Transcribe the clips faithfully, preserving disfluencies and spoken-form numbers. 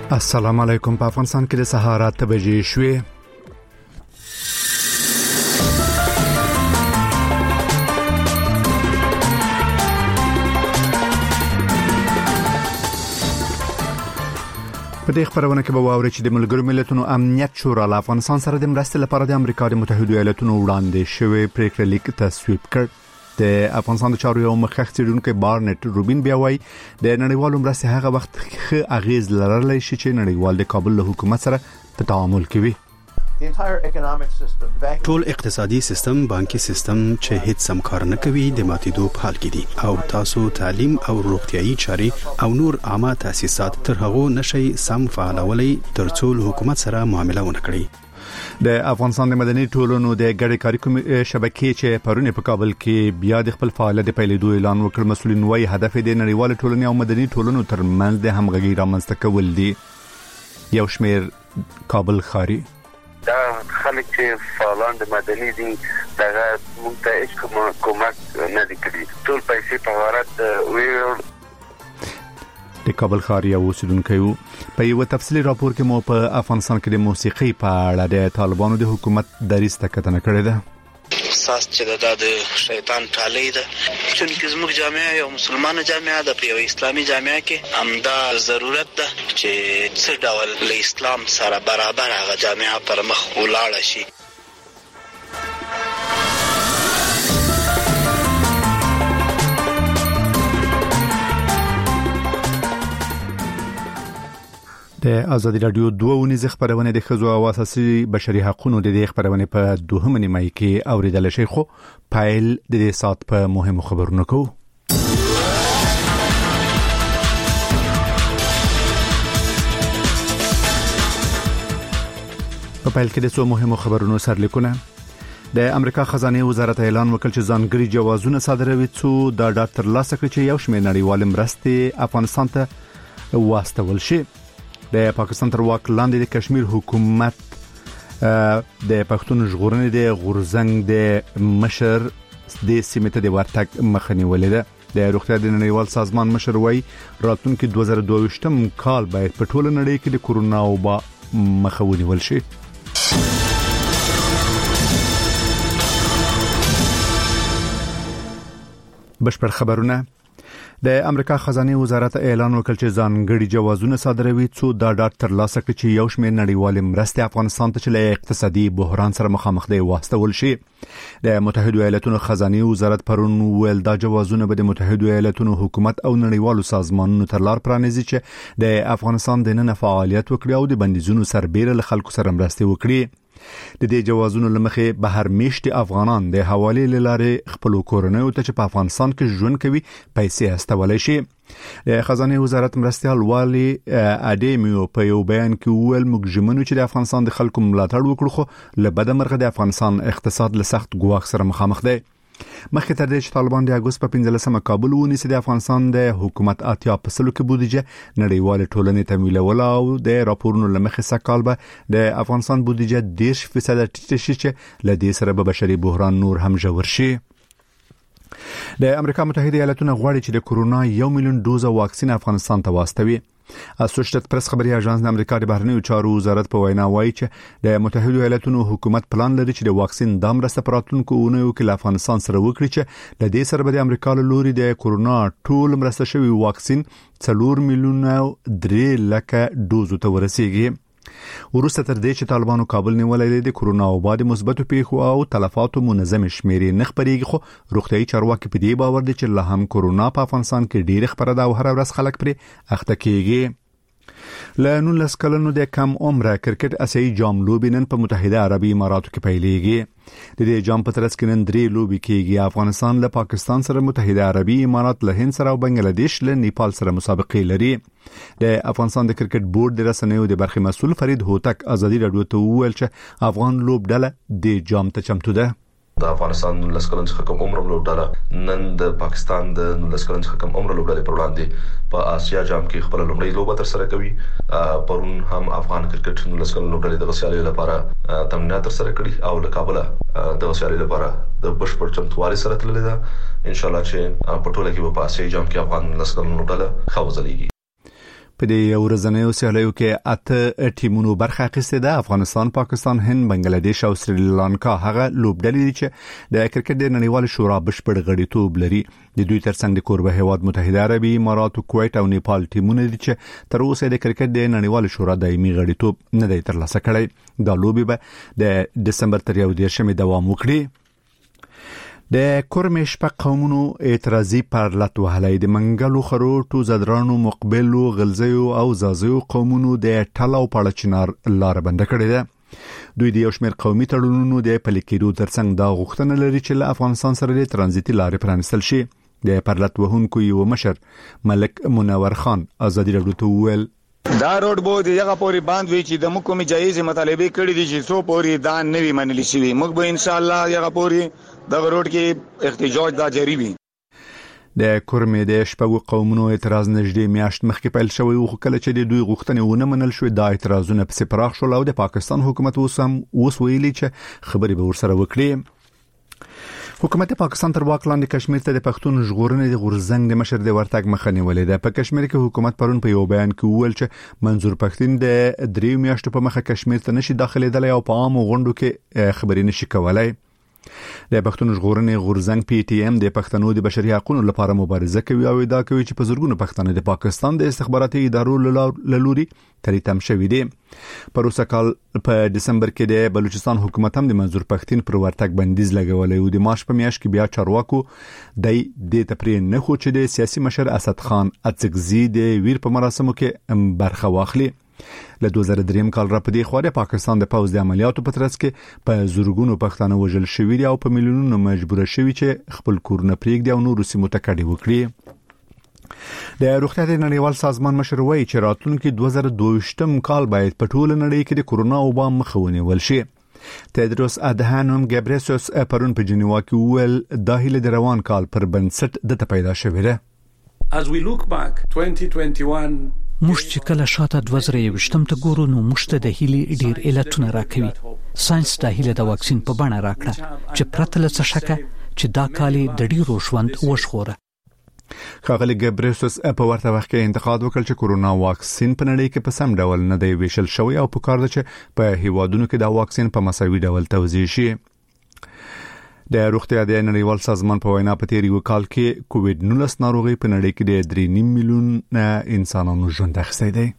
السلام علیکم. په افغانستان کې د سهار اته بجې شوې. په دې خبرونه کې به واوري چې د ملګرو ملتونو امنیت شورا له افغانستان سره د مرستې لپاره د امریکا د متحده ایالاتونو وړاندې شوی پریکړه لیک تصویب کړ. د افغانستان د چارو یو مخکښ څېړونکی بارنټ روبین بیا وایي د نړیوالو مرستې هغه وخت ښه اغیز لرلی شي چې نړیوال د کابل له حکومت سره په تعامل کوي. ټول اقتصادي سیستم، بانکي سیستم چې هیڅ سم کار نه کوي د ماتېدو په حال کې دي او تاسو تعلیم او روغتيایي چاري او نور عامه تاسیسات تر هغه نشي سم فعالولای ترڅو حکومت سره معامله ونه کړي. د افغانستان د مدني ټولنو د ګډې کاري شبکې چې پرونه په کابل کې بیا د خپل فعالیت پیلېدو اعلان وکړ. مسؤلین وايي هدف د نړیوال ټولنې او مدني ټولنو ترمنځ د همغږي رامنځته کول دي. یو شمېر کابل خاري دا خلک چې فعالان د مدني دي دغه موږ ته هیڅ کومک نه دي کړی. ټول پیسې په غارت ویل. د کابل خاري اوسیدونکو په یو تفصیلی راپور کې مو په افغانستان کې د موسیقي په اړه د طالبانو د حکومت دریځ ته کتنه کړې ده. احساس چې دا د شیطان ټالۍ ده چې زموږ جامعه یو مسلمانه جامعه ده، په یو اسلامي جامعه کې همدا ضرورت ده چې څه ډول له اسلام سره برابر هغه جامعه پر مخ ولاړه شي. د ازادي رادیو دوه ونیزه خبرونه د خزو او اساسي بشري حقوقو د دې خبرونه په دوهمه نیمه کې اوریدل شي. خو پایل د دې سات په مهمو خبرونو کو. په پایل کې د څو مهمو خبرونو سرلیکونه. د امریکا خزانه وزارت اعلان وکړ چې ځانګړي جوازونه صادروي څو د ډاکټر لاسکه چې یو شمېر نړیوال مرستې افغانستان ته واستول شي. د پاکستان تر واک لاندې د کشمیر حکومت د پښتون ژغورنې د غورزنګ د مشر د سیمې ته د ورتګ مخنی ولیده. د روغتیا د نړیوال سازمان مشر وایي راتلونکي دوه زره دوه ویشتم کال باید په ټوله نړۍ کې د کورونا وبا مخه ونیول شي. بشپړ خبرونه. د امریکا خزانه وزارت اعلان وکړ چې ځانګړي جوازونه صادروي څو د ډاکټر لاسکه چې یو شمېر نړیوال مرستې افغانستان ته له اقتصادي بحران سره مخامخ دی واستول شي. د متحده ایالاتونو خزانه وزارت پرون ویل دا جوازونه به د متحده ایالاتونو حکومت او نړیوالو سازمانونو تر لار پرانیزي چې د افغانستان د نن فعالیت وکړي او د بندیزونو سربېره له خلکو سره مرستې وکړي. د دې جوازونو لمخې بهر میشتي افغانان د حواله لاره خپل کورنیو ته چې په افغانستان کې ژوند کوي پیسې استولای شي. د خزانه وزارت مرستيال والي اډیمیو په یو بیان کې ویل موږ ژمنو چې د افغانستان د خلکو ملاتړ وکړو، خو له بده مرغه د افغانستان اقتصاد له سخت ګواښ سره مخامخ دی. مخکې تر دې چې طالبان د اگست په پنځلسمه کابل ونیسي، د افغانستان د حکومت اتیا په سلو کې بودیجه نړیوال ټولنې تمویلول او د راپورونو لمخې سکهال به د افغانستان بودیجه دېرش فیصد ټیټه شي چې له دې سره به بشري بحران نور هم ژور شي. د امریکا متحده ایالاتونو غواړي چې د کورونا یو میلیون دوزه واکسین افغانستان ته واستوي. اسوسییټډ پریس خبري اژانس د امریکا د بهرنیو چارو وزارت په وینا وایي چې د متحده ایالاتونو حکومت پلان لري چې د واکسین د مرسته پراتونکو اونیو کې له افغانستان سره وکړي چې د دې سره به د امریکا له لوري د کورونا ټول مرسته شوی واکسین څلور میلیونه درې لکه دوزو ته ورسیږي. وروسته تر دې چې طالبانو کابل نیولې د کورونا وبا د مثبتو پیښو او تلفاتو منظم شمیرې نه خبرېږي، خو روغتيایي چارواکي په دې باور دي چې له هم کورونا په افغانستان کې ډېر خبره ده او هر ورځ خلک پرې اخته کېږي. له نولس کلونو د کم عمره کرکټ اسیایي جام لوبې نن په متحده عربي اماراتو کې پیلېږي. د دې جام په ترڅ کې نن درې لوبې کېږي. افغانستان له پاکستان سره، متحده عربي امارات له هند سره او بنگلاديش له نیپال سره مسابقې لري. د افغانستان د کرکټ بورډ د رسنیو د برخې مسؤل فرید هوتک ازادي رادیو ته وویل چې افغان لوبډله د جام ته چمتو ده. د افغانستان نولس کلن څخه کم عمر لوبډله نن د پاکستان د نولس کلن څخه کم عمر لوبډلې پر وړاندې په آسیا جام کې خپل لومړی لوبه تر سره کوي. پرون هم افغان کرکټ نولس کلن لوبډلې د غسیالۍ لپاره تمرینات تر سره کړي او له کابل د غسیالۍ لپاره د بشپړ چمتووالي سره تللې ده. ان شاء الله چې په ټوله کې په آسیا جام کې افغان نولس کلن لوبډله خوځلېږي. په دې ورځنیو سیالیو کې اته ټیمونو برخه اخیستې ده. افغانستان، پاکستان، هند، بنگلاديش او سریلانکا هغه لوبډلې دي چې د کرکټ د نړیوال شورا بشپړ غړیتوب لري. د دوی ترڅنګ د کوربه هیواد متحده عربی امارات، کویت او نیپال ټیمونه دي چې تر اوسه د کرکټ د نړیوال شورا دایمي غړیتوب نه دی ترلاسه کړی. دا لوبي به د دسمبر تر یو دیرشمې دوام وکړي. د کورمش په قومونو اعتراضي پرلط وهلای د منګلو، خروټو، زدرانو، مقبلو، غلزیو او زازیو قومونو د ټلو پړچنار لار بند کړی ده. دوی د یو شمېر قومي تړونونو د پلي کېدو ترڅنګ دا غوښتنه لري چې له افغانستان سره د ترانزیتي لارې پرانستل شي. د پرلط وهونکو یو مشر ملک منور خان ازادي راډیو ته وویل دا روډ بو دی هغه پوری باند وی چې د مکو می جایز مطالبه کړی دي چې سو پوری دا نوی منلی شي. موږ به ان شاء الله هغه پوری د روډ کې احتجاج دا جاری وي. د کورمې د شپږو قومونو اعتراض نږدې میاشت مخکې پیل شوی و، خو کله چې د دوی غوښتنې ونه منل شوې دا اعتراضونه په پراخ شول او د پاکستان حکومت اوس هم اوس ویلي چې خبرې به ورسره وکړي. حکومت پاکستان تر واک لاندې کشمیر ته د پښتون ژغورنې د غورزنګ د مشر د ورتګ مخه نیولې ده. په کشمیر کې حکومت پرون په یو بیان کې وویل چې منظور پښتون د دریو میاشتو په مخه کشمیر ته نشي داخليدلی او په عام غونډو کې خبرې نشي کولای. د پښتون ژغورنې غورزنګ پی ټی ایم د پښتنو د بشري حقوقو لپاره مبارزه کوي او دا کوي چې په زورګونو پښتانه د پاکستان د استخباراتي ادارو لوري تریتم شوې دي. په روسه کال په دسمبر کې د بلوچستان حکومت هم د منظور پښتون پر ورتګ بندیز لګولې او د مارچ په میاشت کې بیا چارواکو د دې تپرین نه خو چې د سیاسي مشر اسد خان اڅکزي د ویر په مراسمو کې برخه واخلي. له دوه زره درې کال را پدې خو د پاکستان د پوځ د عملیاتو په ترڅ کې په زورګونو پښتانه وژل شوي دي او په میلیونونو مجبور شوي چې خپل کورونه پرېږدي او نور سیمو ته کډي وکړي. د روغتیا د نړیوال سازمان مشر وایي چې راتلونکي دوه زره دوه کال باید په ټوله نړۍ کې د کورونا وبا مخه ونیول شي. تدروس ادهانوم ګبريسوس پرون په جنیوا کې وویل دا هیله د روان کال پر بنسټ د پیدا شوې ده. As we look back twenty twenty-one موږ چې کله شاته دوه زره یوویشتم ته ګورو نو موږ ته د هیلې ډیر علتونه راکوي. ساينس د هیله د واکسین په بڼه راکړه چې پرته له څه شکه چې دا کال د ډیرو ژوند وژغوره. خاغلی ګبريسوس په ورته وخت کې انتقاد وکړ چې کورونا واکسین په نړۍ کې په سم ډول نه دی ویشل شوی او په کار ده چې په هیوادونو کې دا واکسین په مساوي ډول توزیع شي. د روغتیا د نړیوال سازمان په وینا په تیر یو کال کې کووډ نولس ناروغي په نړۍ کې د درې نیم میلیون انسانانو ژوند اخیستی دی.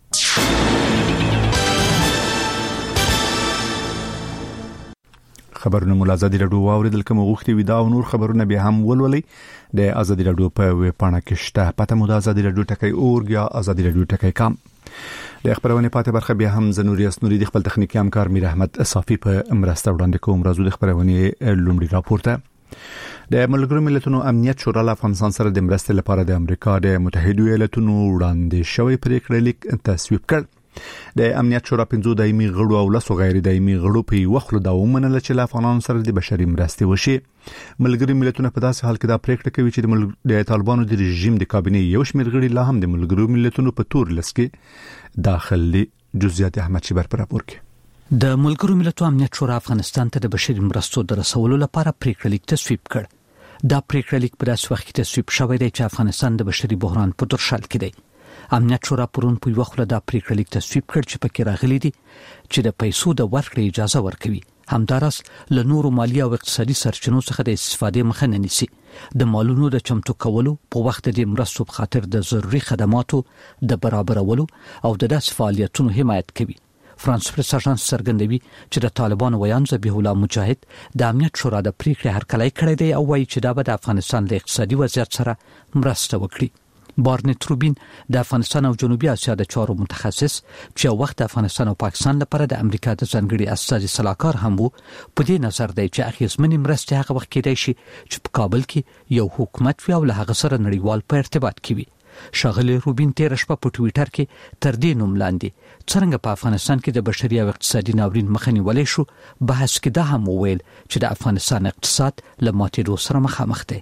خبرونه مول ازادي راډیو واوریدل کوم غوښتي وي دا او نور خبرونه به هم ولولي د ازادي راډیو په ویب پاڼه کې شته. پته مو د ازادي راډیو ټکی اورګ یا ازادي راډیو ټکی کام. د خبرونه پاتې برخه بیا هم زنوري اسنوري د خپل تخنیکی همکار میر احمد صافي په مرسته وړاندې کوم. راځو د خبرونه لومړی راپورته. د ملګرو ملتونو امنیت شورا له افغانستان سره د مرستې لپاره د امریکا د متحده ایالاتونو وړاندې شوی پریکړه لیک تصویب کړ. د امنیت شورا پنځو دایمي غړو او لسو غیر دایمي غړو په یو وخت دا ومنل چې له افغانانو سره د بشري مرستې وشي. ملګري ملتونه په داسې حال کې دا پریکړه کوي چې د ملګ د طالبانو د رژیم د کابینې یو شمېر غړي لا هم د ملګرو ملتونو په تور لس کې داخلي. جزئیات احمد شبر پر راپور کې. د ملګرو ملتونو امنیت شورا افغانستان ته د بشري مرستو د رسولو لپاره پریکړه لیک تصویب کړ. دا پریکړه لیک په داسې وخت کې تصویب شوی دی چې افغانستان د بشري بحران په درشل کې دی. امنیت شورا پرون په یو خله دا پریکړه لیک تصویب کړ چې پکې راغلي دي چې د پیسو د ورکړې اجازه ورکوي. همدارس له نورو مالی او اقتصادي سرچینو څخه د استفادې مخه نه نیسي. د مالونو د چمتو کولو په وخت د مرستو په خاطر د ضروري خدماتو د برابرولو او د داس فعالیتونو حمایت کوي. فرانس پریس اژانس څرګندوي چې د طالبانو ویان ذبیح الله مجاهد د امنیت شورا د پریکړې هرکلی کړی دی او وایي چې دا به د افغانستان د اقتصادي وضعیت سره مرسته وکړي. بارنت روبین د افغانستان او جنوبي اسیا د چارو متخصص چې وخت افغانستان او پاکستان لپاره د امریکا د ځانګړي استازي صلاحکار هم وو په دې نظر دی چې اخیزمنې مرستې هغه وخت کېدای شي چې په کابل کې یو حکومت وي او له هغه سره نړیوال په ارتباط کې وي. شاغلی روبین تیر شپه په ټوئیټر کې تر دې نوم لاندې څنګه په افغانستان کې د بشري او اقتصادي ناورین مخه نیولای شو بحث کې دا هم وویل چې د افغانستان اقتصاد له ماتېدو سره مخامخ دی.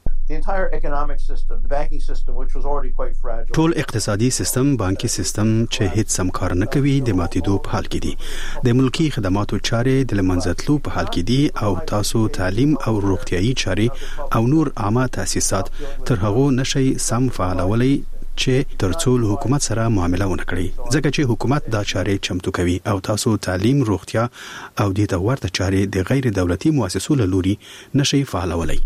ټول اقتصادي سیستم، بانکي سیستم چې هیڅ سم کار نه کوي د ماتېدو په حال کې دي. د ملکی خدماتو چارې د لمنځتلو په حال کې دي او تاسو تعلیم او روغتيایي چارې او نور عامه تاسیسات تر هغه نشي سم فعالولای چې ترڅو حکومت سره معامله ونه کړي، ځکه چې حکومت دا چارې چمتو کوي او تاسو تعلیم، روغتیا او د تورته چارې د غیر دولتي مؤسسو له لوري نشي فعالولای.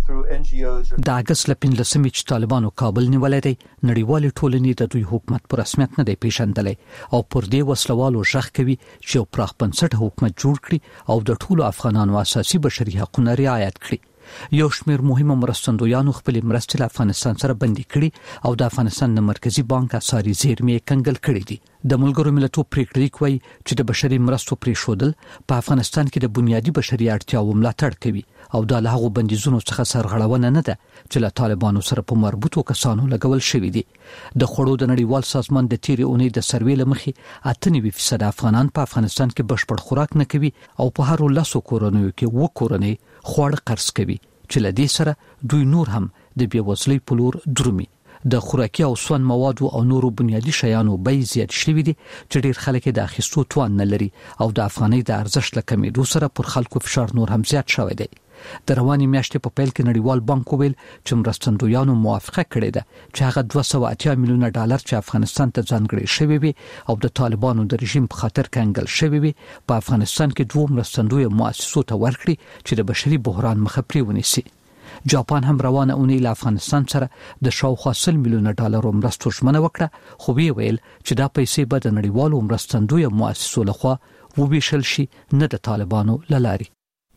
د اگست لپاره چې طالبانو کابل نیولای دی، نړیوال ټولنې د دوی حکومت پر رسمیت نه دی پیژندلی او پر دې وسلوالو ژغ کوي چې پراخ بنسټ حکومت جوړ کړي او د ټولو افغانانو اساسي بشري حقوقو رعایت کړي. یو شمېر مهمه مرستندویانو خپل مرستې له افغانستان سره بندي کړي او د افغانستان د مرکزی بانک اساري زیرمې کنګل کړي دي. د ملګرو ملتونو پریکړه لیک وايي چې د بشري مرستو پریښودل په افغانستان کې د بنیادی بشري اړتیاو ملاتړ کوي او د هغو بندیزونو څخه سرغړونه نه ده چې له طالبانو سره په مربوطو کسانو لګول شوی دي. د خړو د نړیوال سازمان د تیرې اونۍ د سروې لمخې اته نوي فیصد افغانان په افغانستان کې بشپړ خوراک نه کوي او په هر لاسو کورونو کې و کورنۍ خواړه قرض کوي چې له دې سره دوی نور هم د بیوزلۍ په لور درومي. د خوراکي او سون موادو او نورو بنیادی شیانو بیې زیات شوي دي چې ډېر خلک د اخیستو توان نه لري او د افغانۍ د ارزښت له کمېدو سره پر خلکو فشار نور هم زیات شوی دی. د رواني میاشتې په پیل کې نړیوال بانک ویل چې مرستندویانو موافقه کړې ده چې هغه دوه سوه اتیا میلیونه ډالر چې افغانستان ته ځانګړي شوي وي او د طالبانو د رژیم په خاطر کنګل شوي وي په افغانستان کې دوه مرستندوی مؤسسو ته ورکړي چې د بشري بحران مخه پرې ونیسي. جاپان هم روانه اونۍ له افغانستان سره د شاوخوا سل میلیونه ډالرو مرستو ژمنه وکړه، خو وی ویل چې دا پیسې به د نړیوالو مرستندوی مؤسسو لخوا وویشل شي، نه د طالبانو له لارې.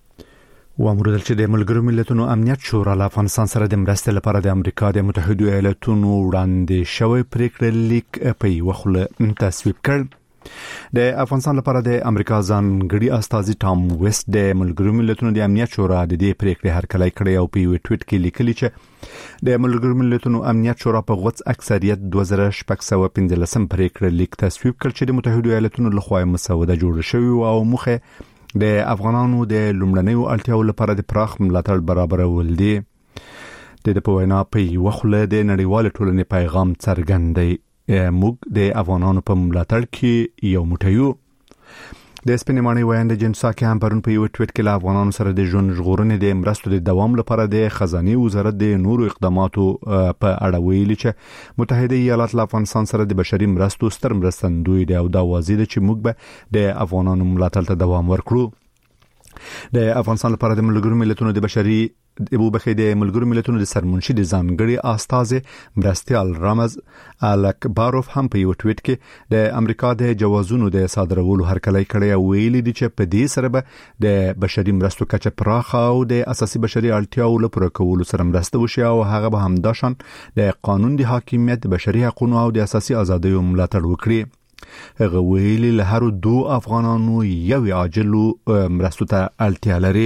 وامردل چې د ملګرو ملتونو امنیت شورا له افغانستان سره د مرستې لپاره د امریکا د متحده ایالاتونو وړاندې شوی پریکړه لیک په یوه خوله تصویب کړ. د افغانستان لپاره د امریکا ځانګړي استازي ټام ویست د ملګرو ملتونو د امنیت شورا د دې پریکړې هرکلی کړی او په یو ټویټ کې لیکلي چې د ملګرو ملتونو امنیت شورا په غوڅ اکثریت دوه زره شپږ سوه پنځلسم پریکړه لیک تصویب کړ چې د متحده ایالاتونو لخوا مسوده جوړه شوې او موخه د افغانانو د لومړنیو اړتیاو لپاره د پراخ ملاتړ برابرول دي. د په وینا په یوه خوله د نړیوال ټولنې پیغام څرګند دی، موږ د افغانانو په ملاتړ کې یو موټی یو. د سپینماني وایند جنساکي هم پرون په یو ټویټ کې له افغانانو سره د ژوند ژغورنې د مرستو د دوام لپاره د خزانه وزارت د نورو اقداماتو په اړه ویلي چې متحده ایالات له افغانستان سره د بشري مرستو ستر مرستندوی دی او دا واضح ده چې موږ به د افغانانو ملاتړ ته دوام ورکړو. د افغانستان لپاره د ملګرو ملتونو د بشري د بوبخې د ملګرو ملتونو د سرمنشي د ځانګړي استازي مرستيال رامز الکباروف هم په یو ټویټ کې د امریکا د جوازونو د صادرولو هرکلی کړی او ویلي دي چې په دې سره به د بشري مرستو کچه پراخه او د اساسي بشري اړتیاو لپاره کولو سره مرسته وشي او هغه به همداشان د قانون د حاکمیت، بشري حقوقو او د اساسي ازادیو ملاتړ وکړي. هغه ویلي له هر دوه افغانانو یو عاجلو مرستو ته اړتیا لري.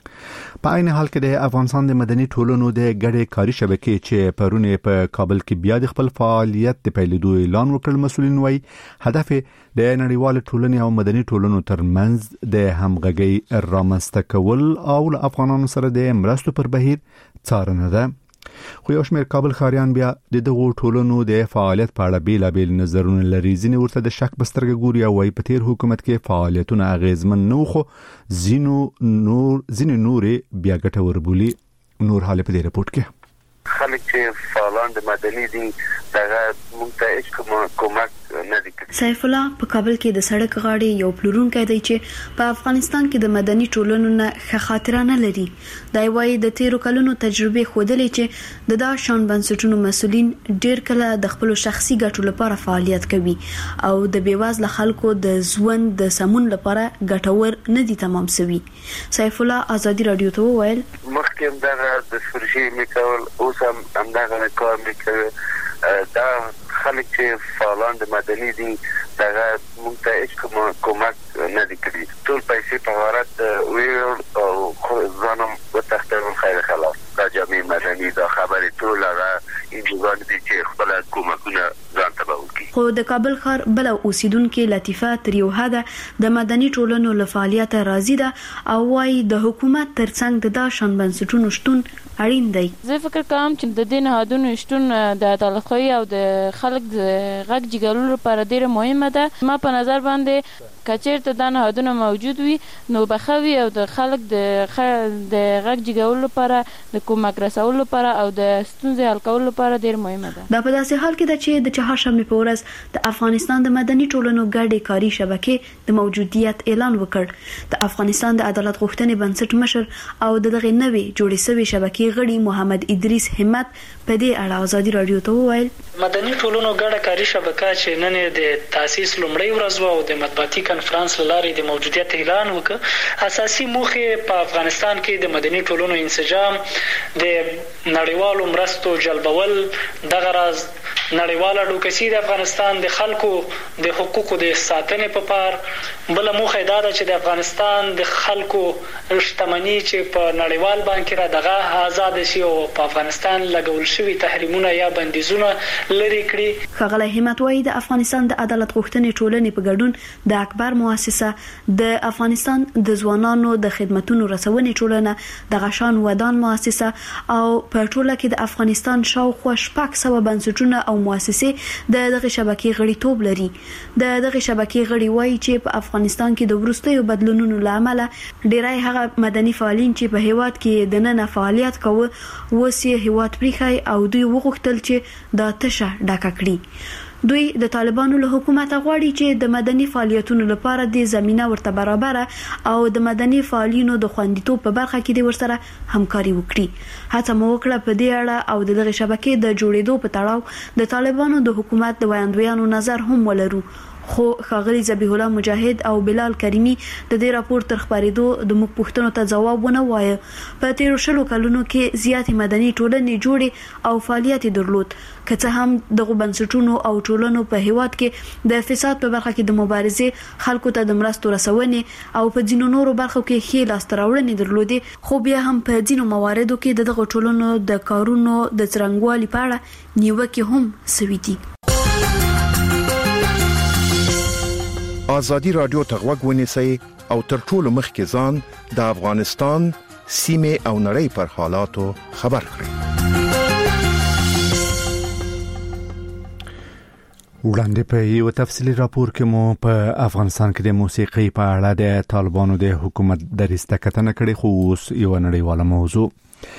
په عین حال کې د افغانستان د مدني ټولنو د ګډې کاري شبکې چې پرونه په کابل کې بیا د خپل فعالیت د پیلېدو اعلان وکړ، مسؤلین وایي هدف د نړیوال ټولنې او مدني ټولنو ترمنځ د همغږۍ رامنځته کول او له افغانانو سره د مرستو پر بهیر څارنه ده. خو یو شمېر کابل ښاریان بیا د دغو ټولنو د فعالیت په اړه بیلابیل نظرونه لري. ځینې ورته د شک په سترګه ګوري او وايي په تیر حکومت کې فعالیتونه اغیزمن نه وو، خو ځینو نور ځینې نورې بیا ګټور بولي. نور حال په دې رپورټ کې خلک چې فعالان د مدني دي دغه موږ ته هیڅ کومک نه دي کړی. سیف الله په کابل کې د سړک غاړې یو پلورونکی دی چې په افغانستان کې د مدني ټولنو نه ښه خاطره نه لري. دا وايي د تیرو کلونو تجربه ښودلې چې د دا شان بنسټونو مسؤلین ډېر کله د خپل شخصي ګټو لپاره فعالیت کوي او د بیوازله خلکو د ژوند د سمون لپاره ګټور نه دي تمام شوی. سیف الله ازادي رادیو ته وویل مخکې دغه د سورشي میکول اوس هم همدغه کار میکوي. دا خلک چې فعالان د مدني دي دغه موږ ته هیڅ کومک نه دي کړی. ټول پیسې په غارت ویل او ځانم وتښتول خیر خلاص. دا جامع مدني دا خبرې ټول هغه انجوګان دي چې خپل کومکونه ځان ته وکړي. خو د کابل ښار بل اوسیدونکو لطیفه تریوهاده د مدني ټولنو له فعالیت راضي ده او وايي د حکومت ترڅنګ د داشان بنسټونو شتون اړین دی. زه فکر کوم چې د دین هادونو شتون د عدالتخوي او د خلک د غږ جګړو لپاره ډیره مهمه ده. ما په نظر باندې کچیرته دا نهادونه موجود وي نو بخوي او د خلک د د غږ جګولو لپاره د کومک رسولو لپاره او د ستونزې حل کولو لپاره ډیر مهمه ده. دا په داسې حال کې ده چې د چهارشنبه په ورځ د افغانستان د مدني ټولنو ګډې کاري شبکې د موجودیت اعلان وکړ. د افغانستان د عدالت غوښتنې بنسټ مشر او د دغه نوې جوړې شوې شبکې غړي محمد ادریس همت په دې اړه ازادي رادیو ته وویل مدني ټولنو ګډه کاري شبکه چې نن د تاسیس لومړی ورځ او د مطبوعاتي کنفرانس لارې د موجودیت اعلان وکړ. اساسي موخه په افغانستان کې د مدني ټولنو انسجام د نړیوالو مرستو جلبول دغه راز نړیواله ډوکسي د افغانستان د خلکو د حقوقو د ساتنې په پار بل موخه دا ده چې د افغانستان د خلکو شتمنۍ چې په نړیوال بانک را دغه آزاد شي او په افغانستان لګول شوی تحریمونه یا بندیزونه لري کړي. ښاغلی همت وايي د افغانستان د عدالت غوښتنې ټولنې په ګډون د اکبر مؤسسه د افغانستان د ځوانانو د خدماتو رسونې ټولنه د غشان ودان مؤسسه او په ټوله کې د افغانستان شاوخوا شپږ سوه بنسټونه او مؤسسې د دغه شبکې غړیتوب لري. د دغه شبکې غړي وایي چې په افغانستان کې د وروستیو بدلونونو لامل ډیری هغه مدني فعالین چې په هیواد کې د نن فعالیت کوي وسې هیواد پریخي او دوی وغوښتل چې دا تشه ډاکه کړي. دوی د طالبانو له حکومت غواړي چې د مدني فعالیتونو لپاره د زمينه ورته برابر او د مدني فعالینو د خوندیتوب په برخه کې د ورسره همکاري وکړي. هڅه مو وکړه په دې اړه او دغه شبکې د جوړېدو په تړاو د طالبانو د حکومت د وړاندوینو نظر هم ولرو. خو ښاغلي ذبیح الله مجاهد او بلال کریمی د دې راپور تر خبرېدو د موږ پوښتنو ته ځواب ونه وایي. په تیرو شلو کلونو کې زیاتې مدني ټولنې جوړې او فعالیت درلود که څه هم دغه بنسټونو او ټولنو په هیواد کې د فساد په برخه کې د مبارزې خلکو ته د مرستو رسونې او په ځینو نورو برخو کې ښې لاسته راوړنې درلودې خو بیا هم په ځینو مواردو کې دغه ټولنو د کارونو د څرنګوالي په اړه نیوکې هم سوي دي. ازادي رادیو ته غوږ ونیسئ او تر ټولو مخکې ځان د افغانستان سیمه او نړۍ پر حالاتو خبر کړئ. وړاندې په یو تفصیلی راپور کې مو په افغانستان کې د موسیقي په اړه د طالبانو د حکومت درسته کتنه کړې خو اوس یو نړیواله موضوع.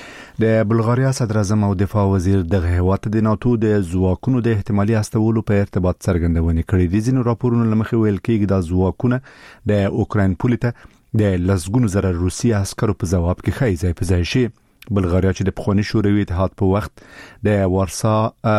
د بلغاریا صدر اعظم او دفاع وزیر د هیواد د ناتو د ځواکونو د احتمالي استولو په ارتباط څرګندونه کړې دي. ځینو راپورونو لمخې ویل کېږي د ځواکونه د اوکراین پولیټه د لسګونو زره روسي عسکرو په ځواب کې خای ځای په ځای شي. بلغاریا چې د پخوانی شوروي اتحاد په وخت د وارسا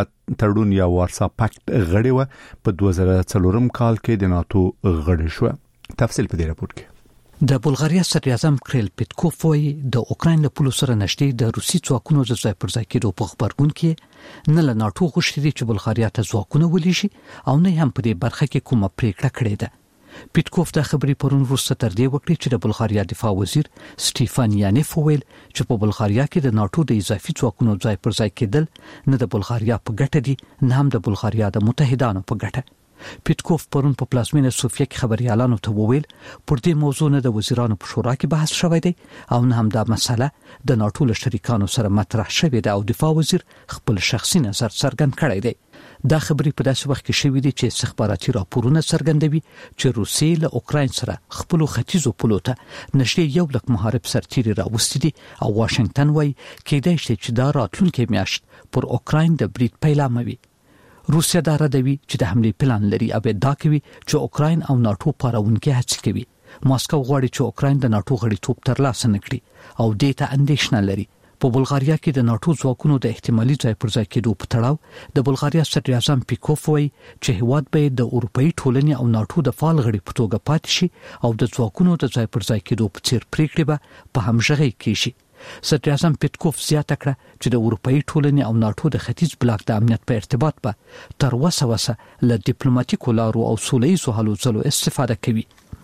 تړون یا وارسا پاکت غړی و په دوه زره څلورم کال کې د ناتو غړی شو. تفصیل په دې راپور کې. د بلغاریا صدر اعظم کریل پیتکوف وایي د اوکراین له پولو سره نشټي د روسي ځواکونو د ځای پر ځای کېدو په خبرګون کې نه له ناتو غوښتي دي چې بلغاریا ته ځواکونه ولېږي او نه هم په دې برخه کې کومه پریکړه کړې ده. پیتکوف د خبرې پرون وروسته تر دې وکړي چې د بلغاریا دفاع وزیر سټيفان یانیف ویل چې په بلغاریا کې د ناتو د اضافي ځواکونو ځای پر ځای کېدل نه د بلغاریا په ګټه دي نه هم د بلغاریا د متحدانو په ګټه. پیتکوف پرون په پلازمینه سوفیا کې خبريالانو ته وویل پر دې موضوع نه د وزیرانو په شورا کې بحث شوی دی او نه هم دا مسله د ناتو له شریکانو سره مطرح شوې ده او دفاع وزیر خپل شخصي نظر څرګند کړی دی. دا خبرې په داسې وخت کې شوې دي چې استخباراتي راپورونه څرګندوي چې روسیې له اوکراین سره خپل ختیځو پولو ته نشټي یو لک محارب سرتیري راوستي دي او واشنگټن وايي کېدای شي چې دا راتلونکي میاشت پر اوکراین د بریټ پیلاموي. روسیا دا ردوي چې د حمله پلان لري او دا کوي چې اوکراین او ناتو پاراونکي هڅه کوي. ماسکو غواړي چې اوکراین د ناتو غړیتوب ترلاسه نکړي او دې ته اندېښنه لري. په بلغاریا کې د ناتو ځواکونو د احتمالي ځای پر ځای کېدو په تړاو د بلغاریا صدر اعظم پیکوف وایي چې هیواد به د اروپאי ټولنې او ناتو د فعال غړي په توګه پاتې شي او د ځواکونو د ځای پر ځای کېدو په څیر پریکړې به په همغږۍ کې شي. صدر اعظم پیتکوف زیاته کړه چې د اروپאי ټولنې او ناتو د ختیځ بلاک د امنیت په ارتباط به تر وسه وسه له ډیپلوماټیکو لارو او سوله‌ییزو هلو ځلو استفاده کوي.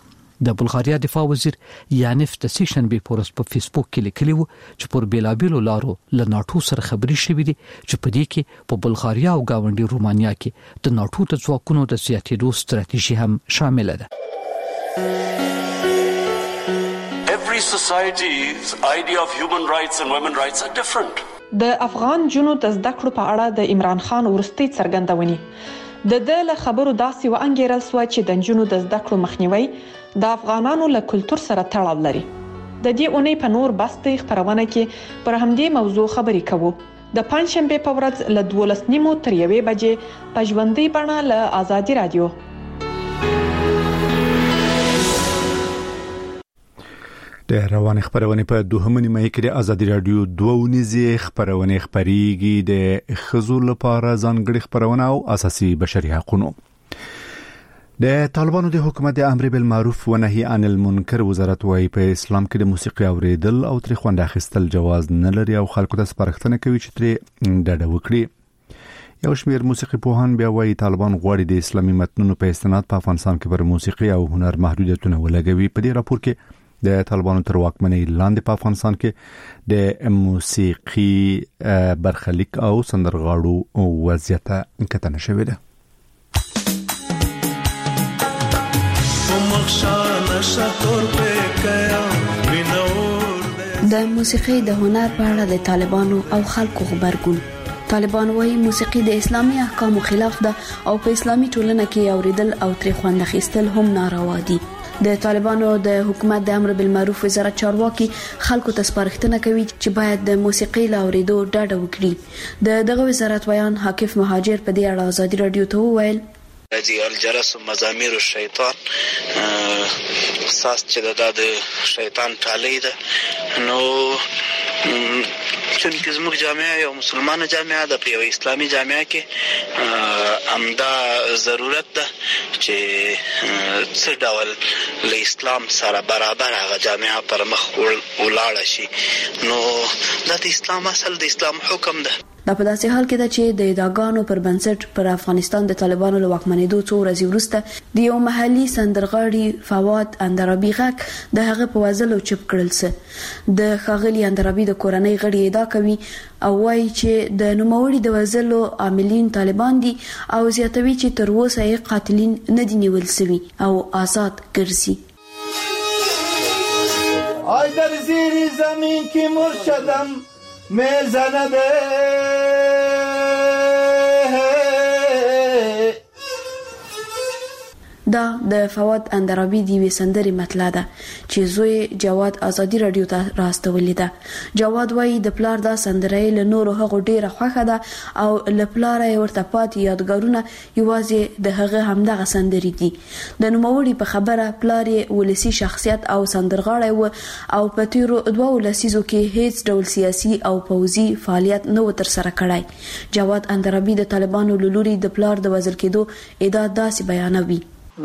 د بلغاریا دفاع وزیر یانیف د سیشنبه پورس په فیسبوک کې لیکلی و چې پر بیلابیلو لارو له ناتو سره خبري شوې دي چې په دې کې په بلغاریا او گاونډي رومانیا کې د ناتو د ځواکونو د زیاتېدو ستراتیژي هم شامل ده. Every society's idea of human rights and women rights are different. د افغان جنو د زده کړو په اړه د عمران خان ورستي څرګندونې د د له خبرو داسې و انګیرل سو چې د نجونو د زده کړو مخنیوي د افغانانو له کلچر سره تړاو لري. د دې اونۍ په نور بستې خبرونه کې پر همدې موضوع خبرې کوو. د پنځشنبه په ورځ له دولس نیمو تر یوې بجې په ژوندۍ بڼه له آزادي رادیو. د روان خبرونه په دوهمه نیمه کې د آزادي رادیو دوه ونیزه خبرونه خبريږي د خزول لپاره ځانګړي خبرونه او اساسي بشري حقوقو. د طالبانو د حکومت د امر بالمعروف و نهي عن المنکر وزارت وايي په اسلام کې د موسیقي اوریدل او تر خوند اخیستل جواز نه لري او خلکو ته سپارښتنه کوي چې ترې ډډه وکړي. یو شمېر موسیقي پوهان بیا وايي طالبان غواړي د اسلامي متنونو په استناد په افغانستان کې پر موسیقي او هنر محدودیتونه ولګوي. په دې راپور کې د طالبانو تر واکمنۍ لاندې په افغانستان کې د موسیقي برخلیک او سندرغاړو وضعیت کتنه شوې ده. د موسیقي د هنر په اړه د طالبانو او خلکو خبرګون. طالبان وايي موسیقي د اسلامي احکامو خلاف ده او په اسلامي ټولنه کې اوریدل او ترې خوند اخیستل هم ناروا دي. د طالبانو د حکومت د امر بالمعروف وزارت چارواکي خلکو ته سپارښتنه کوي چې باید د موسیقي له اوریدو ډډه وکړي. د دغه وزارت بیان حقیف مهاجر په دې اړه آزادي رادیو ته وویل: اجي الجرس مزامير الشیطان اساس چې د شیطان ټالۍ ده نو چونکه زموږ جامعه یو مسلمانه جامعه ده، په یو اسلامي جامعه کې امدا ضرورت ده چې څه ډول له اسلام سره برابر هغه جامعه پر مخ ولاړ شي. نو د اسلام اصل د اسلام حکم ده. دا په داسې حال کې ده چې د اداګانو پر بنسټ پر افغانستان د طالبانو له واکمنېدو څو ورځې وروسته د یو محلي سندرغاړي فواد اندرابي غږ د هغه په وزلو چپ کړل سه. د ښاغلي اندرابي د کورنۍ غړي ادعا کوي او وايي چې د نوموړي د وزلو عاملین طالبان دي او زیاتوي چې تر اوسه یې قاتلین نه دي نیول شوي او آزاد ګرځي. آی در زیر زمین کی مرشدم میزنه ده دا د فواد اندرابي دی وسندري مطلع ده چې زوی جواد آزادي رادیو ته راستولې ده. جواد وايي د پلار دا سندري له نورو هغه ډیره خوخه ده او له پلار یې ورته پات یادګارونه یوازې د هغه همدغه سندري دي. د نوموړي په خبره پلار یې ولسی شخصیت او سندرغاړی و او په تیرو دوه لسیزو کې هیڅ ډول سیاسي او پوځي فعالیت نه و تر سره کړی. جواد اندرابي د طالبانو لوري د پلار د وزیر کېدو ادعا داسې بیانوي: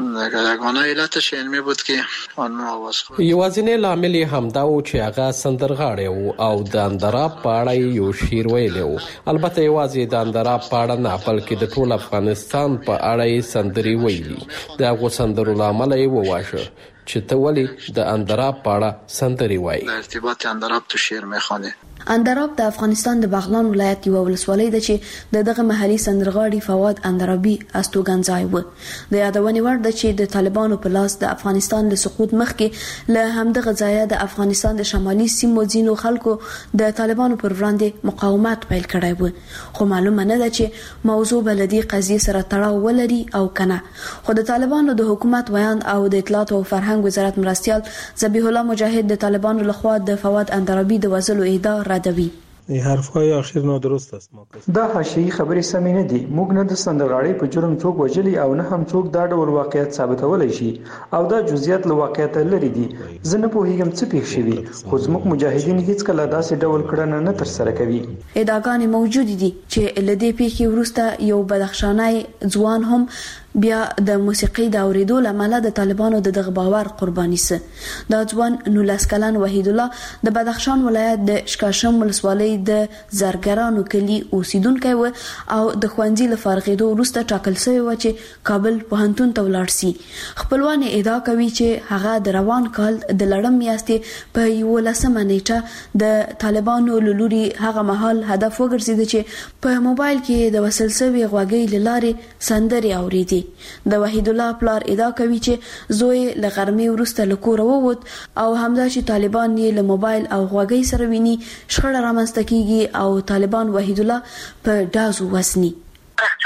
یگانه علتش علمی بود که آن آواز خود یوازینی لامل همدا و چې هغه سندرغاړی و او د اندراب په اړه یو شعر ویلی و. البته یوازې د اندراب په اړه نه بلکې د ټول افغانستان په اړه یې سندرې ویلي. د هغو سندرو له امله یې وواژه چې ته ولې د اندراب په اړه سندرې وایي. در ارتباط اندراب تو شعر میخوانه. اندراب د افغانستان د بغلان ولایت یو ولسوالۍ ده چې د دغه محلي سندرغاړي فواد اندرابي استوګنځای و. د یادونې وړ ده چې د طالبانو په لاس د افغانستان له سقوط مخکې له همدغه ځایه د افغانستان د شمالي سیمو ځینو خلکو د طالبانو پر وړاندې مقاومت پیل کړی و. خو معلومه نه ده چې موضوع به له دې قضیې سره تړاو ولري او کنه. خو د طالبانو د حکومت ویان او د اطلاعات او فرهنګ وزارت مرستیال ذبیح الله مجاهد د طالبانو لخوا د فواد اندرابي د وژلو ادعا ردوي. حرفای اخیر نادرست است. دا حاشیه‌ای خبرې سمې نه دي. موږ نه د سندرغاړي په جرم څوک وجلی او نه هم څوک دا ډول واقعیت ثابتولای شي او دا جزئیات له واقعیت لري دي. زه نه پوهیږم څه پیښ شوی خو زموږ مجاهدین هیڅ کله داسې ډول کړنه نه تر سره کوي. ادعاګانې موجود دي چې لدې پیښې وروسته یو بدخشانای ځوان هم بیا د موسیقي د اوریدو لامل د طالبانو د دغه باور قرباني سه. دا ځوان نولس کلن وحید الله د بدخشان ولایت د شکاشم ولسوالۍ د زرګرانو کلی اوسیدونکی و او د ښوونځي له فارغېدو وروسته ټاکل شوی و چې کابل پوهنتون ته ولاړ شي. خپلوان ادعا کوي چې هغه د روان کال د لړم میاشتې په یولسمه نیټه د طالبانو له لوري هغه مهال هدف وګرځېد چې په موبایل کې د وصل شوي غوږۍ له لارې سندرې اورېدې. د وحید الله پلار ادعا کوي چې زوی له غرمې وروسته له کوره ووت او همدا چې طالبان یې له موبایل او غوږۍ سره ویني شخړه رامنځته کیږي او طالبان وحید الله په ډازو وسني.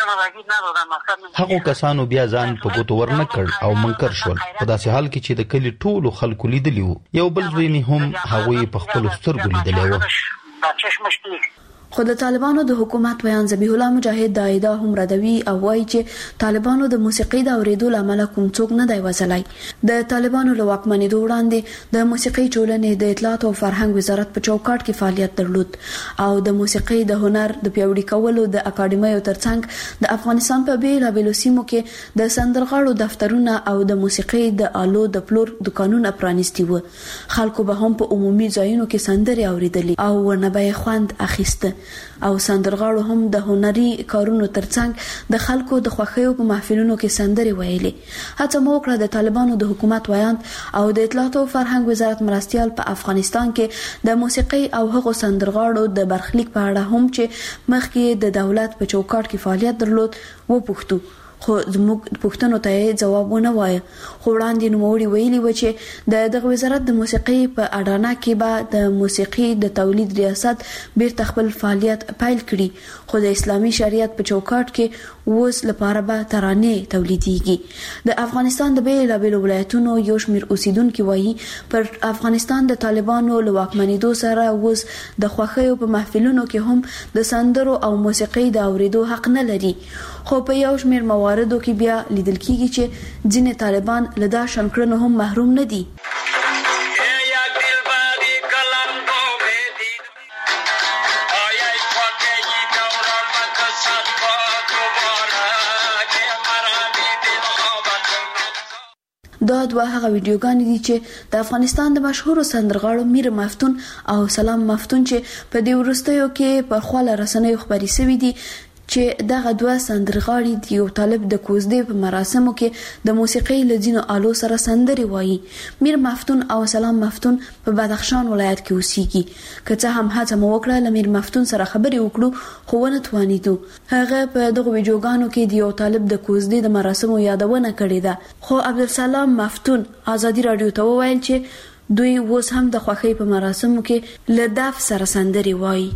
هغه کسانو بیا ځان په ګوتو ورنه کړ او منکر شول په داسې حال کې چې د کلی ټولو خلکو لیدلی وو. یو بل زوی مې هم هغوی په خپل سترګو لیدلی و. خو د طالبانو د حکومت ویان ذبیح الله مجاهد د ایدا هم ردوي او وایي چې طالبانو د موسیقي د اوریدو لامل کوم څوک نه دی وځلای. د طالبانو له واکمنېدو وړاندې د موسیقي ټولنې د اطلاعات او فرهنګ وزارت په چوکاټ کې فعالیت درلود او د موسیقي د هنر د پیوړی کولو د اکاډمیو ترڅنګ د افغانستان په بیلابېلو سیمو کې د سندرغاړو دفترونه او د موسیقي د آلو د پلور دکانونه پرانیستي وو. خلکو به هم په عمومي ځایونو کې سندرې اوریدلې او ورنه به خوند اخیسته او سندرغاړو هم د هنري کارونو ترڅنګ د خلکو د خوښیو په محفلونو کې سندرې ویلې. هڅه مو وکړه د طالبانو د حکومت ویاند او د اطلاعات او فرهنګ وزارت مرستيال په افغانستان کې د موسیقي او هغو سندرغاړو د برخلیک په اړه هم چې مخکې د دولت په چوکاټ کې فعالیت درلود و پوښتو. خو زموږ پوښتنو ته جواب ونه وایي. خو وړاندې نوموړي ویلي و چې د دغه وزارت د موسیقي په اډانه کې به د موسیقي د تولید ریاست بیرته خپل فعالیت پیل کړي. خو د اسلامي شریعت په چوکاټ کې اوس لپاره به ترانې تولیدېږي. د افغانستان د بیلابېلو ولایتونو یو شمېر اوسیدونکي وایي پر افغانستان د طالبانو له واکمنېدو سره اوس د خوښیو په محفلونو کې هم د سندرو او موسیقي د اورېدو حق نه لري. خو په یو شمېر مواردو کې بیا لیدل کېږي چې ځینې طالبان له دا شنکړنو هم محروم نه دي. دا دوه هغه ویډیوګانې دي چې د افغانستان د مشهور سندرغاړو میر مفتون او سلام مفتون چې په دې وروستیو کې پر خواله رسنیو خبري شوي دي چې دغه دوه سندرغاړي د یو طالب د کوزدې په مراسمو کې د موسیقي له ځینو آلو سره سندرې وایي. میر مفتون او سلام مفتون په بدخشان ولایت کې اوسېږي. که څه هم هڅه مو وکړه له میر مفتون سره خبرې وکړو خو ونه توانېدو. هغه په دغه ویډیوګانو کې د یو طالب د کوزدې د مراسمو یادونه کړې ده. خو عبدالسلام مفتون ازادي رادیو ته وویل چې دوی اوس هم د خوښۍ په مراسمو کې له دف سره سندرې وایي.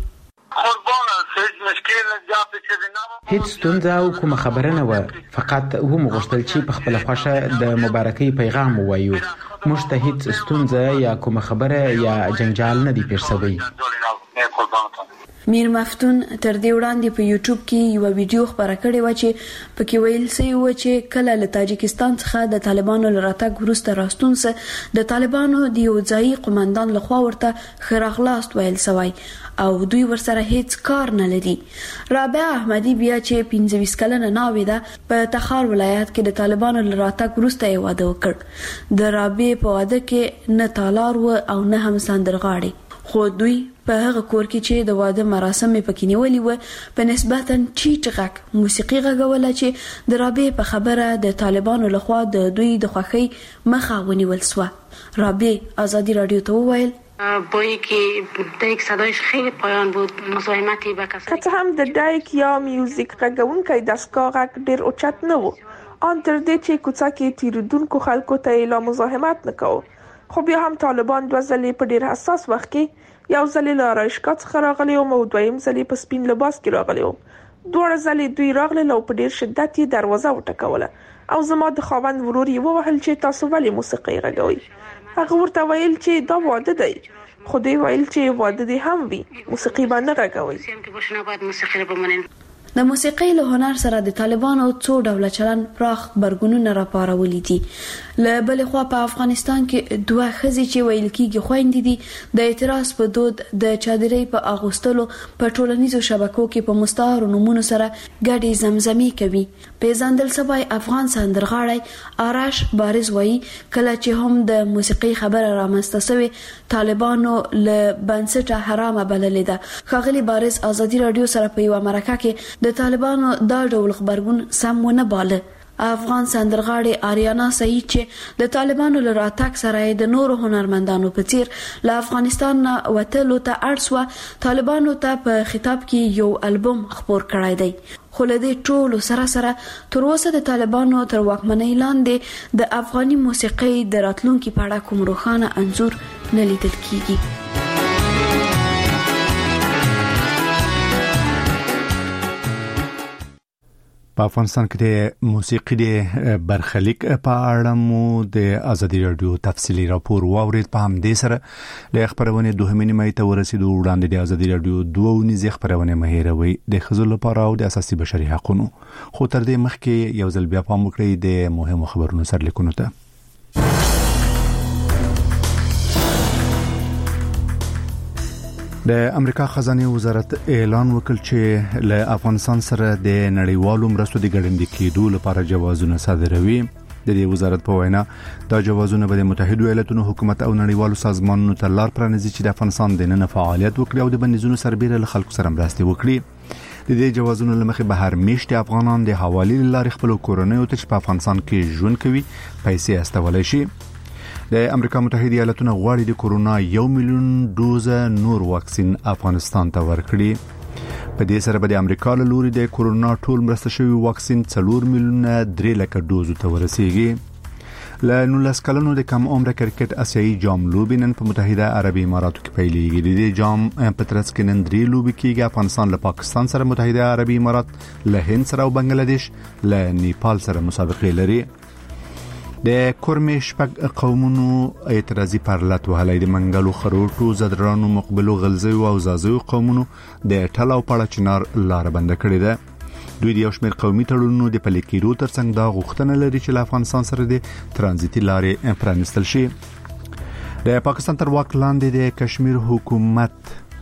هیڅ ستونزه او کومه خبره نه و، فقط و مو غوښتل چې په خپل خوښه د مبارکۍ پیغام ووایو. موږ ته هیڅ ستونزه یا کومه خبره یا جنجال نه دی پیښ شوی. میر مفتون تر دې وړاندې په یوټیوب کې یو ویډیو خبره کړې و چې پکې ویل شوی و چې کله له تاجکستان څخه د طالبانو له راتګ وروسته راستون سه د طالبانو د یو ځایي قومندان لخوا ورته ښه راغلاست ویل شوی او دوی ورسره هیڅ کار نه لري. رابعه احمدي بیا چې پنځه ویشت کلنه ناوې ده په تخار ولایت کې د طالبانو له راتګ وروسته یې واده وکړ. د رابعې په واده کې نه تالار و او نه هم سندرغاړي. خو دوی په هغه کور کې چې د واده مراسم پکې نیولې و په نسبتا ټیټ غږ موسیقي غږوله چې د رابعې په خبره د طالبانو لخوا د دوی د خوښۍ مخه ونیول سوه. رابعه ازادي رادیو ته وویل با اینکه دایک صدایش خیلی پایان بود، مزاحمتی به کسایی که هم د دایک یا میوزیک غږونکی دستگاه غږ ډیر اوچت نه و، آن تر دې چې کوڅه کې تیریدونکو خلکو ته یې لا مزاحمت نه کوو. خو بیا هم طالبان دوه ځلې په ډیر حساس وخت کې یو ځلې له آرایشګاه څخه راغلي وو او دویم ځلې په سپین لباس کې راغلي وو. دواړه ځلې دوی راغلل او په ډیر شدت یې دروازه وټکوله او زما د خاوند ورور یې ووهل چې تاسو ولې موسیقي غږوئ. هغه ورته ویل چې دا واده دی، خو دوی ویل چې واده دې هم وي، موسیقي به نه غږوئ. د موسیقي له هنر سره د طالبانو څو ډوله چلن پراخ برګونونه راپارولي دي. له بلې خوا په افغانستان کې دوه ښځې چې ویل کېږي خویندې دي د اعتراض په دود د چادرۍ په اغوستلو په ټولنیزو شبکو کې په مستعارو نومونو سره ګډې زمزمې کوي. پیژندل شوی افغان سندرغاړی آرش بارز وایي کله چې هم د موسیقي خبره رامنځته شوې طالبانو له بنسټه حرامه بللې ده. ښاغلي بارز ازادي رادیو سره په یوه مرکه کې د طالبانو دا ډول خبرګون سم ونه باله. افغان سندرغاړي آریانا سعید چې د طالبانو له راتګ سره د نورو هنرمندانو په څیر له افغانستان نه وتلو ته اړ سوه طالبانو ته په خطاب کې یو البوم خپور کړی دی. خو له دې ټولو سره سره تر اوسه د طالبانو تر واکمنۍ لاندې د افغاني موسیقۍ د راتلونکي په اړه کوم روښانه انځور نه لیدل کیږي. په افغانستان کې د موسیقي د برخلیک په اړه مو د ازادي رادیو تفصیلی راپور واورید. په همدې سره د خبرونه دوهمې نیمه ته ورسېدو. وړاندې د ازادي رادیو دوه نيزه خبرونه مهیروي د خزل لپاره او د اساسي بشري حقوقو. خو تر دې مخکې یو ځل بیا پام وکړئ د مهمو خبرونو سرلیکونو ته. د امریکا خزانه وزارت اعلان وکړ چې له افغانستان سره د نړیوالو مرستو د ګړندې کېدو لپاره جوازونه صادروي. د دې وزارت په وینا دا جوازونه به د متحده ایالاتونو حکومت او نړیوالو سازمانونو ته لار پرانیزي چې د افغانستان د نن فعالیت وکړي او د بندیزونو سربېره له خلکو سره مرسته وکړي. د دې جوازونو لمخې به هر میاشت افغانان د حواله لارې خپل کورنۍ او ته په افغانستان کې ژوند کوي پیسې استولای شي. د امریکا متحده ایالاتونو غواړي د کورونا یو میلیون دوزه نور واکسین افغانستان ته ورکړي. په دې سره به د امریکا له لوري د کورونا ټول مرسته شوی واکسین څلور میلیون درې لک دوزو ته ورسیږي. له نولس کلونو د کم عمر کرکټ اسیایي جام لوبې نن په متحده عربي اماراتو کې پیلېږي. د جام په ترڅ کې نن درې لوبې کېږي. افغانستان له پاکستان سره، متحده عربي امارات له هند سره او بنگلاديش له نیپال سره مسابقې لري. د کورمې شپږ قومونو اعتراضي پرلط وهلای. د منګلو، خروټو، زدرانو، مقبلو، غلزیو او زازیو قومونو د ټلاو پړه چنار لار بند کړې ده. دوی د یو شمېر قومي تړونونو د پلي کېدو ترڅنګ دا غوښتنه لري چې له افغانستان سره د ترانزیتي لارې پرانیستل شي. د پاکستان تر واک لاندې د کشمیر حکومت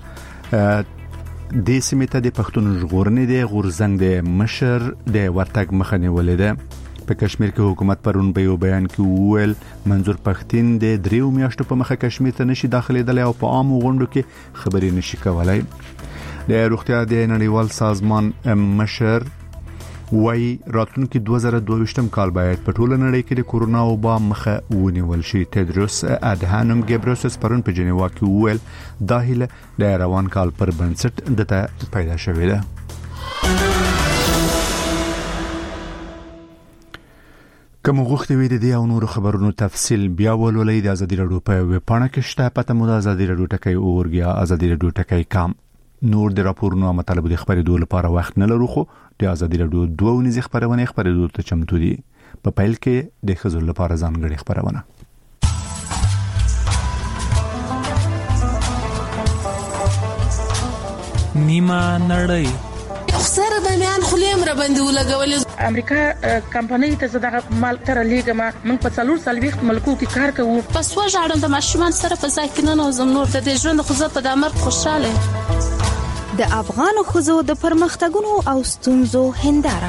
د سیمې ته د پښتون ژغورنې د غورزنګ د مشر د ورتګ مخه نیولې ده. په کشمیر کې حکومت پرون په یو بیان کې وویل منظور پښتين د دریو میاشتو په مخه کشمیر ته نشي داخليدلی او په عام غونډو کې خبرې نشي کولای. د روغتیا د نړیوال سازمان مشر وای راتلونکي دوه زره دوه ویشتم کال باید په ټوله نړۍ کې د کورونا وبا مخه ونیول شي. تدروس ادهانم ګبرسوس پرون په جنیوا کې وویل دا هیله د روان کال پر بنسټ دته پیدا شوې ده. کوم غوښتي وي د دې او نورو خبرونو تفصیل بیا ولولئ د ازادي رادیو په ویب پاڼه کې شته. پته مو د ازادي رادیو ټکی اورګیا ازادي رادیو ټکی کام. نور د راپورونو مطالب د خبرېدو لپاره وخت نه لرو، خو د ازادي رادیو دوه نيزه خبرونه خبرېدو ته چمتو دي. په پیل کې د خزل لپاره ځانګړي خبرونه. نیمه نړۍ سره د میان خلیم را باندې ولګول. امریکا کمپنۍ ته زداغه مال تر لیګما من په څلور سالويخت ملکو کې کار کوو. پس وژاړم د ماشومان سره په ځای کې نه نوزم نور د ژوند خو زه په دمر خوشاله. د افغان خوځو د پرمختګونو او ستونزو هنداره.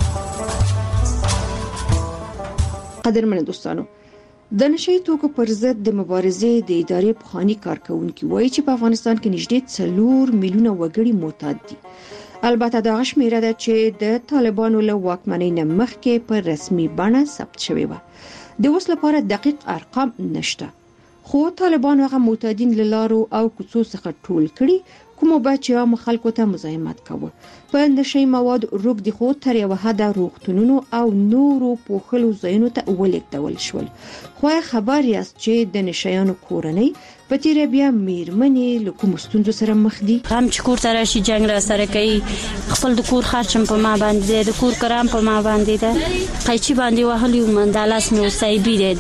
قدرمن دوستانو، د نشئی توکو پر ضد د مبارزې د ادارې پخوانی کارکونکي وایي چې په افغانستان کې نږدې څلور میلیونه وګړي معتاد دي. البته دا شمیره ده چې د طالبانو له واکمنۍ نه مخکې په رسمي بڼه ثبت شوی و. د اوس لپاره دقیق ارقام نشته، خو طالبانو هغه معتادین له لارو او کوڅو څخه ټول کړي کومو بچیا مخالکو ته مزاحمت کوي. په نشئی مواد روغ دي خو تر یو حد روغتونونو او نورو پوخلو ځایونو ته ولیکدول شول. خو خبر یاست چې د نشایانو کورنۍ په تیر بیا میرمنې له کوم ستونزو سره مخ دي. هم چې کور ته راشي جنگ را سره کوي، خپل د کور خرچم په ما باندې، د کور کرام په ما باندې ده، قیچي باندې وهلی ومن د لاس مې وسایبي ده.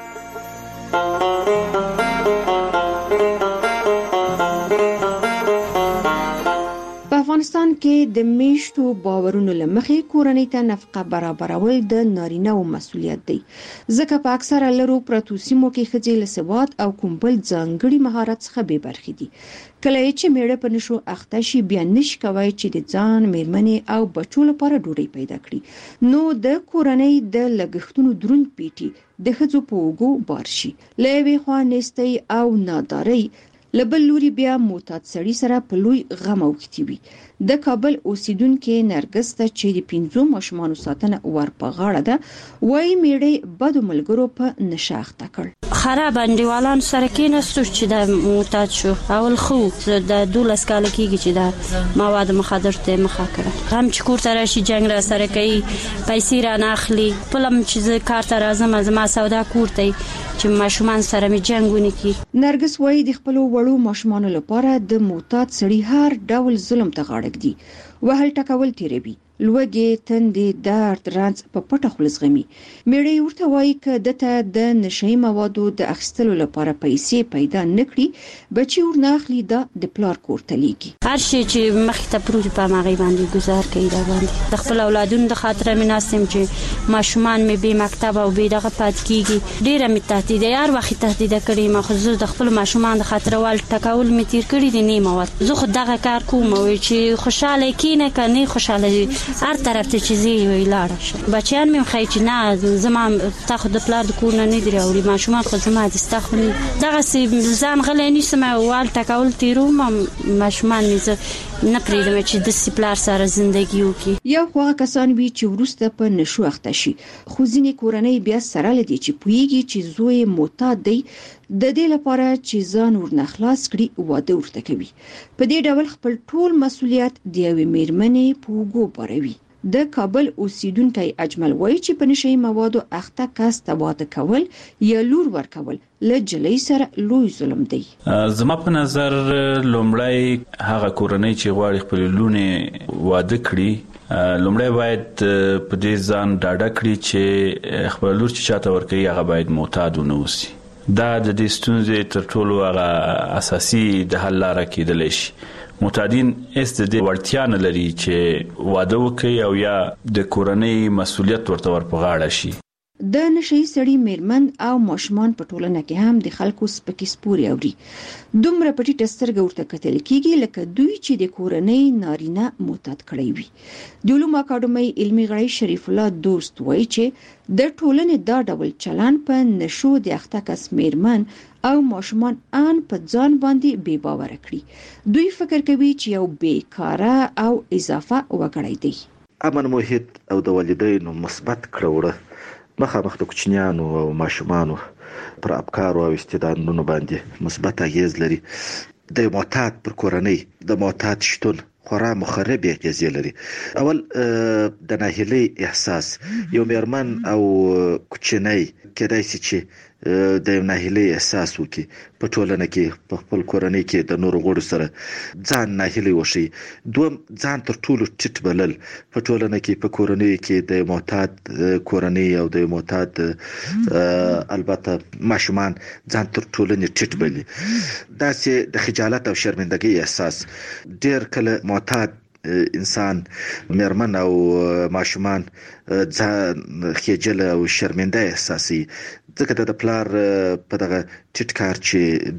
افغانستان کې د میشتو باورونو لمخې کورنۍ ته نفقه برابرول د نارینه او مسولیت دی، ځکه په اکثره لرو پرتو سیمو کې ښځې له سواد او کوم بل ځانګړي مهارت څخه بې برخې دي. کله چې میړه په نشو اخته شي بیا نشي کوي چې د ځان، میرمنې او بچو لپاره ډوډۍ پیدا کړي، نو د کورنۍ د لګښتونو دروند پیټي د ښځو په اوږو بار شي. له یوې خوا نیستۍ او نادارۍ، له بل لوري بیا معتاد سړي سره په لوی غم اوښتي وي. د کابل اوسیدونکو نرګس ته چې د پنځو ماشومانو ساتنه ور په غاړه ده، وایي میړه بدو ملګرو په نشه اخته کړ. خراب انډیوالان سره کې نستو چې د معتاد شو اول خو د دولس کال کېږي چې د مواد مخدر ته مخه کړه. هم چې کور ته راشي جنگ را سره کوي، پیسې را نه اخلي، پلم چې کار ته راځم زما سودا کور ته چې ماشومان سره می جنگونه کی. نرګس وایي د خپل وړو ماشومانو لپاره د معتاد سړي هر ډول ظلم ته غاړه ږدي، وهل ټکول تیروي لوګي تندې درد رانځ په پټه خلصغمي مېړې ورته وایي ک دته د نشي موادو د اخیستلو لپاره پیسې پیدا نکړي بچي ورناخلي د پلار کوړه لیږي هر شي چې مخ ته پروت په ماغي باندې گزار کوي دا باندې د خپل اولادونو د خاطر مې ناسم چې ماشومان مې به مکتب او به دغه پات کیږي ډیره مې تهدید یار وخت تهدید کړی ما خو زه د خپل ماشومان د خاطر وال ټکاول مې تیر کړی دي نیمه وخت زه خو دغه کار کوم او چې خوشاله کینه کني خوشاله هر طرف ته چیزي ویلاړ شي بچیان مې خای چې نه زما تاخد د پلار د کور نه نه دی او ماشومان خو زما د استخوني دغه سي ځان غلې نشم وال ټکاول تیرو ماشومان مې نه پریدم چې د سپلار سره ژوندۍ وکړي یو خو کسان وی چې ورسته په نشو اخته شي خو ځینې کورنۍ بیا سره لدی چې پویږي چې زوی معتاد دی د دې لپاره چې ځان ورنخلاص کړي واده ورته کوي په دې ډول خپل ټول مسولیت د یوې میرمنې په وګو باروي د کابل اوسیدونکو اجمل وایي چې په نشي موادو اخته کس ته واده کول یا لور ورکول لجلې سره لوی ظلم دی زما په نظر لومړی هغه کورنۍ چې غواړي خپل لونه واده کړي لومړی باید په دې ځان ډاډه کړي چې خپل لور چې چاته ورکوي هغه باید معتاد ونه اوسي دا د دې ستونزې تر ټولو هغه اساسي د حل لاره کېدلی شي معتادین اس د دې وړتیا نه لري چې واده وکړي او یا د کورنۍ مسولیت ورته ور په غاړه شي د نشي سړی میرمن او ماشومان په ټولنه کې هم د خلکو سپکی سپوري اوري دومره پټی ټسترګ ورته کتل کیږي لکه دوی چې د کورنۍ نارینه معتاد کړی وي د علوم اکاډمي علمي غړي شریف الله دوست وایي چې د ټولنې دا ډول چلن په نشو د اخته کس میرمن او ماشومان ان په ځان باندې بے باور کړي دوی فکر کوي چې یو بیکاره او اضافه وګړی دی امن محیط او د والدینو مثبت کړوړه مخامخ د کوچنیانو او ماشومانو پر افکارو او استعدادونو باندې مثبت اغیز لري د معتاد پر کورنۍ د معتاد شتون خورا مخرب اغیز لري اول د ناهیلي احساس یو میرمن او کوچنی کېدای شي چې د ناهیلي احساس وکي په ټولنه کې په خپل کورنۍ کې د نور غړو سره ځان ناهیلي وشي دوم ځان تر ټولو ټیټ بلل په ټولنه کې په کورنۍ کې د معتاد کورنۍ او د معتاد البته ماشومان ځان تر ټولنې ټیټ بلي دا چې د خجالت او شرمندګۍ احساس ډېر کله معتاد انسان میرمن او ماشومان ځان خجل او شرمنده احساسي ځکه د پلار په دغه ټیټ کار چې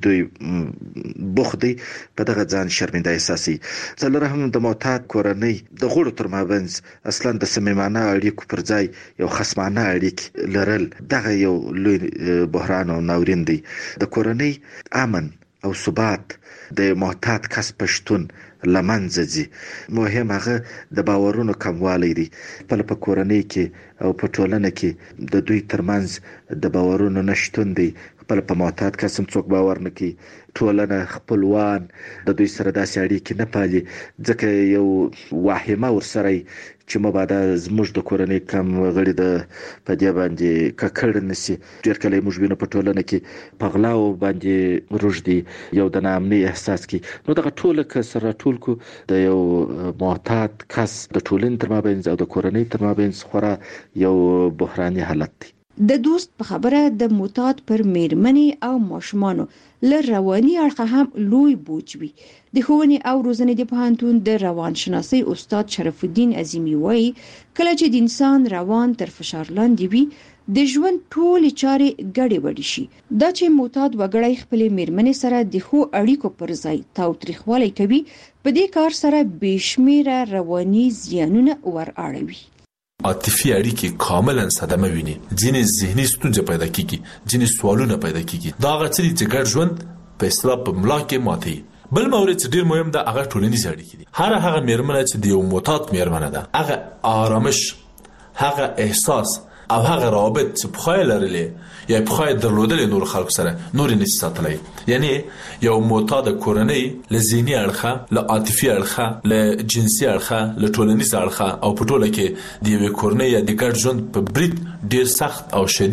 دوی بوخدي په دغه ځان شرمنده احساسي څلور هم د معتاد کورنۍ د غړو تر مابینځ اصلا د صمیمانه اړیکو پر ځای یو خصمانه اړیک لرل دغه یو لوی بحران او ناورین دی د کورنۍ امن او ثبات د معتاد کس پښتون لمنځه ځي مهم هغه د باورونو کموالی دی په په کورنۍ کې او په ټولنه کې د دوی ترمنځ د باورونو نشټون دی خپل په معتاد کسم څوک باور نه کوي ټولنه خپلوان د دوی سره داسې اړیکې نه پالي ځکه یو واهمه ورسره چې مبادا زموږ د کورنۍ کم غړي د پدې باندې ککړ نسی ډېر کله موږ وینو په ټولنه کې پغلاو باندې روجدي یو د نامني احساس کې نو دغه ټوله کسره ټول کو د یو معتاد کس د ټولنې تر مابین او د کورنۍ تر مابین خورا یو بحراني حالت دی د دوست په خبره د معتاد پر میرمنې او ماشومانو ل رواني اړخ هم لوی بوج وي د ښوونې او روزنې د پوهنتون د روانشناسي استاد شرف الدین عظیمی وایي کله چې د انسان روان تر فشار لاندې وي د ژوند ټولې چارې ګډې وډې شي دا چې معتاد وګړی خپل میرمنې سره د خو اړیکو پر ځای تاوتریخوالی کوي په دې کار سره بشمیره رواني زیانونه ور اړوي عاطفي اړیکې کاملا صدمه ویني ځینې ذهني ستونزې پیدا کیږي ځینې سوالونه پیدا کیږي دا غوښتل چې ګډ ژوند په اصطلاح په ملا کې ماتي بل مورد چې ډیر مهم ده هغه ټولنیز اړیکې دي هر هغه میرمنه چې د یو معتاد میرمنه ده هغه آرامش هغه احساس او هغه رابط چې په خایل لرلې یا په خایل درلودل نور خلق سره نور نشي ساتلای یعنی یو معتاد کورنۍ له ذهني اړخه له عاطفي اړخه له جنسي اړخه له ټولنیز اړخه او په ټوله کې د یو کورنۍ یا د ګډ ژوند په برید ډیر سخت او شدید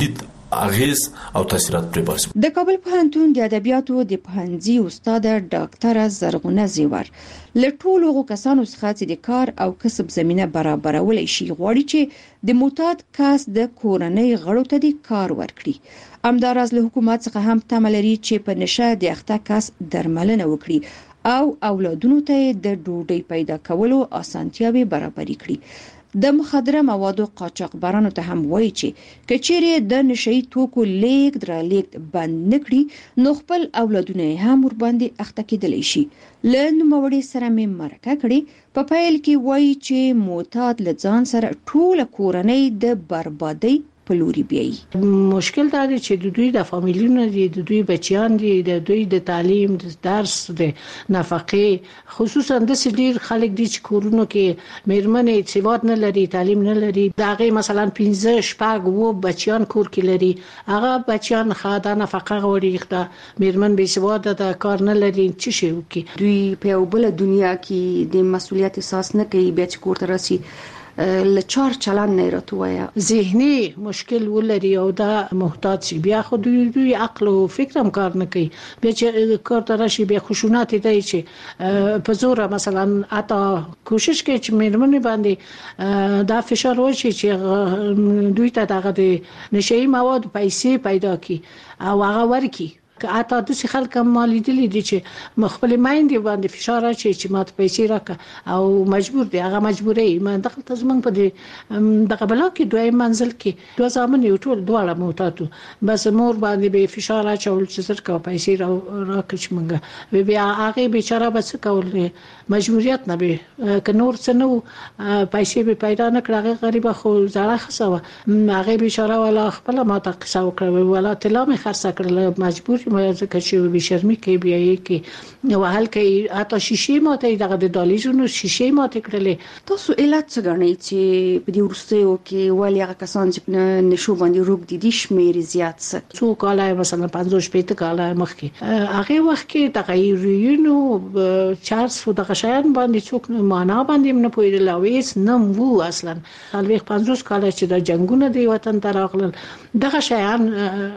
اغیز او تاثیرات پرې باسي. د کابل پوهنتون د ادبیاتو د پوهنځي استاد ډاکټر زرغونه زیور له ټولو هغو کسانو څخه چې د کار او کسب زمينه برابرولای شي غواړي چې د معتاد کس د کورنۍ غړو ته د کار ورکړي. همداراز له حکومت څخه هم تمه لري چې په نشه د اخته کس درملنه وکړي او اولادونو ته د ډوډۍ پیدا کولو اسانتیاوي برابرې کړي. د مخدره موادو قاچاقبرانو ته هم وایي چې کچېره د نشئی توکو لیک درا لیک بند نکړي نو خپل اولادونه هم ور باندې اخته کېدلی شي. لن موړي سره مې مرکه کړي په پیل کې وایي چې معتاد لځان سره ټول کورنۍ د بربادۍ پلوري بیاي. مشکل دا دی چې د دوی د فامیلونو دي، د دوی بچیان دي، د دوی د تعلیم، د درس، د نفقې، خصوصا د سړي خلک دي چې کورونو کې میرمنې سواد نه لري، تعلیم نه لري. دا غي مثلا پنځه شپږ وو بچیان کور کې لري، هغه بچیان خاطا نفقه غوړي، دا میرمن به سواد د کار نه لري، څه شي وکي. دوی په بل دنیا کې د مسولیت احساس نه کوي، بیا چې کور ته راسي لچار چلان نه راتویا ذهني مشکل ولري او دا محتاج شي. بیا خو دوی دوی عقل او فکر هم کار نه کوي، بیا چې کار ته راشي بیا خشونت دی چې په زور مثلا اته کوشش کوي چې میرمنې باندې دا فشار وشي چې دوی ته دغه د نشئی مواد پیسې پیدا کی او هغه ورکی. که اته د څه خلک مالی دي دي چې مخبل مایندې باندې فشار اچي چې ماته پیسې راکړه او مجبور دي، هغه مجبورې ما دغه تزمن په دې دغه بلا کې دوی منزل کې دوه ځامن یو ټول دواړه موتاتو بس مور باندې به فشار اچول چې زر کا پیسې را راکړي مونږ بیا هغه بیچاره بس کول مجبوریت نه به ک نور څه نو پیسې به پیدا نه کړه، غریب خو زړه خسوه هغه بیچاره ولا خپل ماته قصه وکړه ولا تلامه خرڅ کړل مجبور مې ځکه چې به شرمې کې بیا یې کې نو حل کې اته شیشې ماته دغه د دالیزونو شیشې ماته کړلې. تاسو علت څه غنئ چې په دې ورستیو کې ولې هغه کسان چې نشو باندې روغ دي دي شمیر زیات څه څو کاله مثلا پنځه شپږ کاله مخکې هغه وخت کې تغیرونو چارس فو دغه شیان باندې څوک معنا باندې نه پوهیدل او هیڅ نه وو اصلا. الوی پنځه کاله چې د جنگونو دی وطن ته راغلل دغه شیان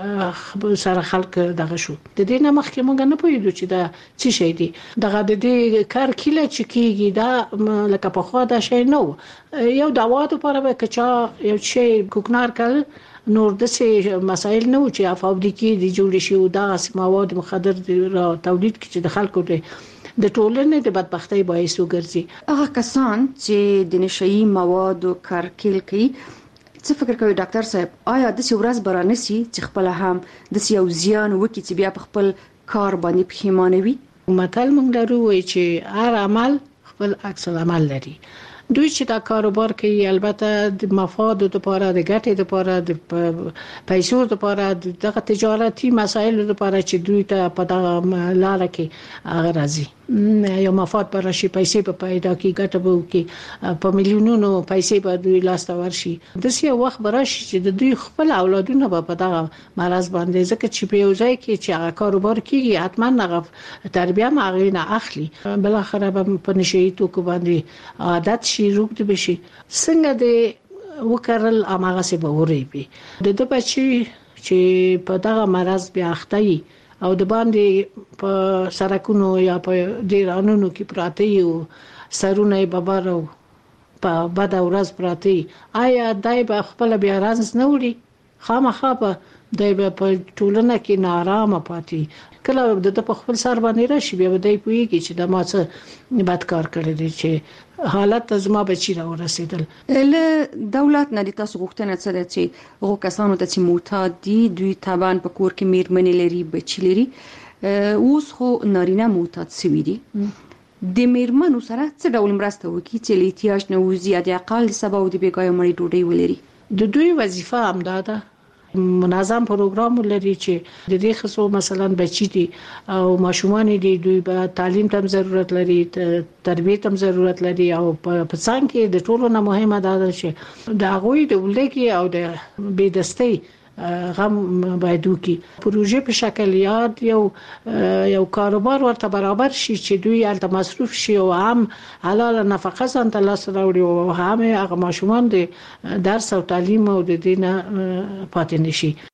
سره خلک دغه شو. د دې نه مخکې مونږ نه پوهیدو چې دا څه شي دی. دغه د دې کار کله چې کیږي دا لکه په خوا دا شی نو یو داوود لپاره به کچا یو شی کوکنار کړ نور د څه مسائل نه و چې فابریکې دی جوړ شي او دا مواد مخدر را تولید کړي چې د خلکو ته د ټولنې د بدبختۍ باعث وګرځي. هغه کسان چې د نشئی موادو کارکل کوي څه فکر کوي ډاکټر صاحب آیا د څه ورځ برانسي چې خپل هم د څه یو زیان وکړي چې بیا په خپل کار باندې پښیمانه وي؟ متل موږ لرو وایي چې هر عمل خپل عکس العمل لري. دوی چې دا کاروبار کوي البته د مفاد لپاره د ګټې لپاره د پیسو لپاره دغه تجارتي مسایل لپاره چې دوی ته په دغه لار کې هغه راځي یو مفاد پر شي پیسې په پیدا کې ګټه به کې په میلیونونو پیسې به دوی لاس ته ورشي. د سی وخت براشي چې د دوی خپل اولادونه په دغه مرز باندې ځکه چې په یو ځای کې چې هغه کاروبار کوي حتما هغه تربیه ماغې نه اخلي بل اخر به په نشئی توکو باندې عادت شي روغ دي بشي څنګه د وکړل اماغه سي به وريبي د د بچي چې په دغه مرز بیا اخته او د باندې په سرکونو یا په ډیرانونو کې پراته یو سرونه ببارو په بد ورځ پراته آیا دای په خپل بیا راز نه وړي خامخا په دای په ټولنه کې نارامه پاتې کله د په خپل سر باندې راشي بیا دای پويږي چې د ماڅه بد کار کړی دی چې حالت زما بچی را ورسېدل. له دولت نه د تاسو غوښتنه څه ده چې هغه کسانو ته چې معتاد دي دوی تابان په کور کې میرمنې لري بچی لري اوس خو نارینه معتاد سوي دي د میرمنو سره څه ډول مرسته وکړي چې له احتیاج نه وځي د اقل سبا او د بیګای مړی ډوډۍ ولري؟ د دوی وظیفه همدا ده منظم پروګرام لري چې د دې خصو مثلا بچی دي او ماشومان دي دوی به تعلیم ته ضرورت لري تربیه ته ضرورت لري او په څنګه کې د ټولو نه مهمه ده چې د هغوی د ولګي او د بيدستۍ غم باید وکي پروژه په شکل یاد یو یو کاروبار ورته برابر شي چې دوی الته مصروف شي او هم حلال نفقه ځان ته لاس راوړي او هم هغه ماشومان د درس او تعلیم او د دینه پاتې نشي.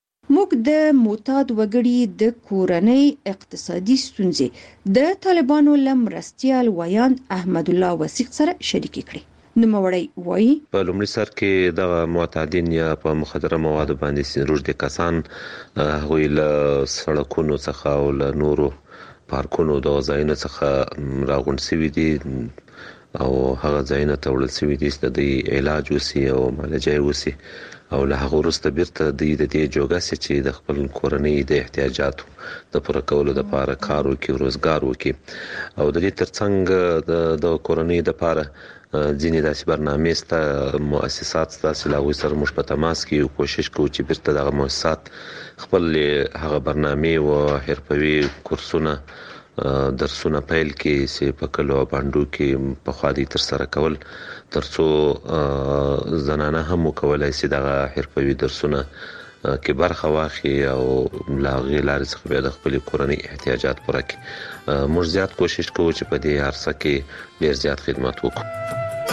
موږ د معتاد وګړي د کورنۍ اقتصادي ستونزې د طالبانو لمرستيال ویان احمد الله وسیق سره شریک کړي. نو موړی وایي په لومړي سر کې د معتادین یا په مخدره موادو باندې روزي کسان هغوی له سړکونو څخه او له نورو پارکونو د ځایونو څخه راغونډ شوي دي او هغه ځایونه ته وړل شوي دي چې د علاج وسی او معالجه وسی او له هغه وروسته بیرته د دې جوګه چې د خپل کورنۍ د احتیاجاتو د پوره کولو لپاره کار وکړي، روزګار وکړي او د دې ترڅنګ د کورنۍ لپاره ځینې داسې برنامې سته، مؤسسات سته چې له هغوی سره موږ په تماس کې یو، کوشش کوو چې بیرته دغه مؤسسات خپل هغه برنامې او حرفوي کورسونه درسونه پیل کړي چې په کلو باندې کې په خالي تر سره کول ترڅو زنانه هم وکولای شي دغه حرفوي درسونه کې برخه واخلي او لا غیلار څخه به د خپل کورنۍ احتیاجات پوره کړي. موږ زیات کوشش کوو چې په دې عرصه کې ډیر زیات خدمات وکړو.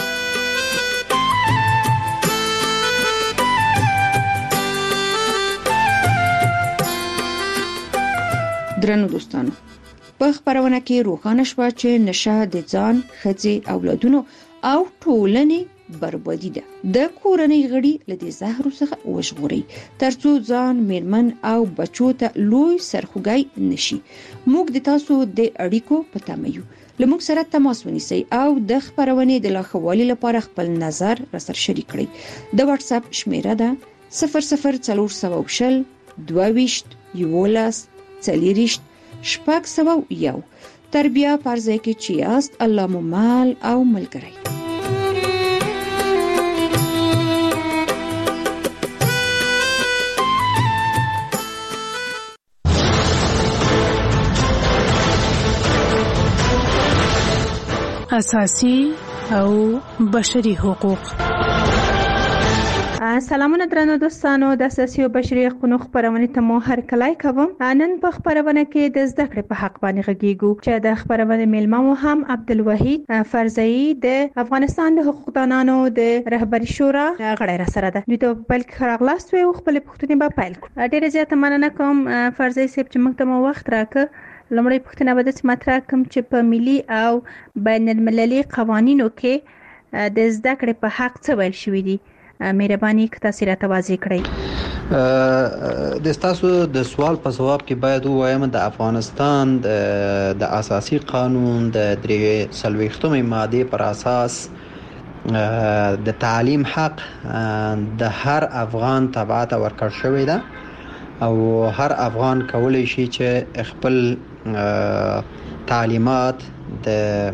درنو دوستانو، په خبرونه کې روښانه شوه چې نشه د ځان، ښځې، اولادونو او ټولنې بربادي ده. د کورنۍ غړي له دې زهرو څخه وژغوري ترڅو ځان، میرمن او بچو ته لوی سرخوږی نشي. موږ د تاسو د اړیکو په تمه یو. له موږ سره تماس ونیسئ او د خبرونې د لاښوالي لپاره خپل نظر راسره شریک کړئ. د واتس اپ شمیره ده صفر صفر څلور سوه او شل دوه ویشت یولس څلېرویشت شپږ سوه یو. تر بیا په ځای کې چې یاست، الله مو مال او ملګری. اساسي او بشري حقوق. سلامونه درنو دوستانو، د اساسي او بشري حقوقو خبرونه ته مو هر کله کوم. نن په خبرونه کې د زده کړې په حق باندې غږیږو چې د خبرونه میلمه مو هم عبدالوحید فرزئی د افغانستان د حقوقدانانو د رهبری شورا غړی را سره ده. دوی ته بل خراغلاست او خپل پوښتنې به پیل کړو. ډیره زیاته مننه کوم فرزئی صاحب چې موږ ته مو وخت راکړ. لومړی پوښتنه به د مطرح کوم چې په ملي او بین المللي قوانینو کې د زده کړې په حق څه ویل شوی دي؟ مهرباني که تاسو راته واضح کړئ. د تاسو د سوال په جواب کې باید وایم د افغانستان د اساسي قانون د درې سلويختمې ماده پر اساس د تعلیم حق د هر افغان تبعات ورکړ شوی ده او هر افغان کولای شي چې خپل تعلیمات د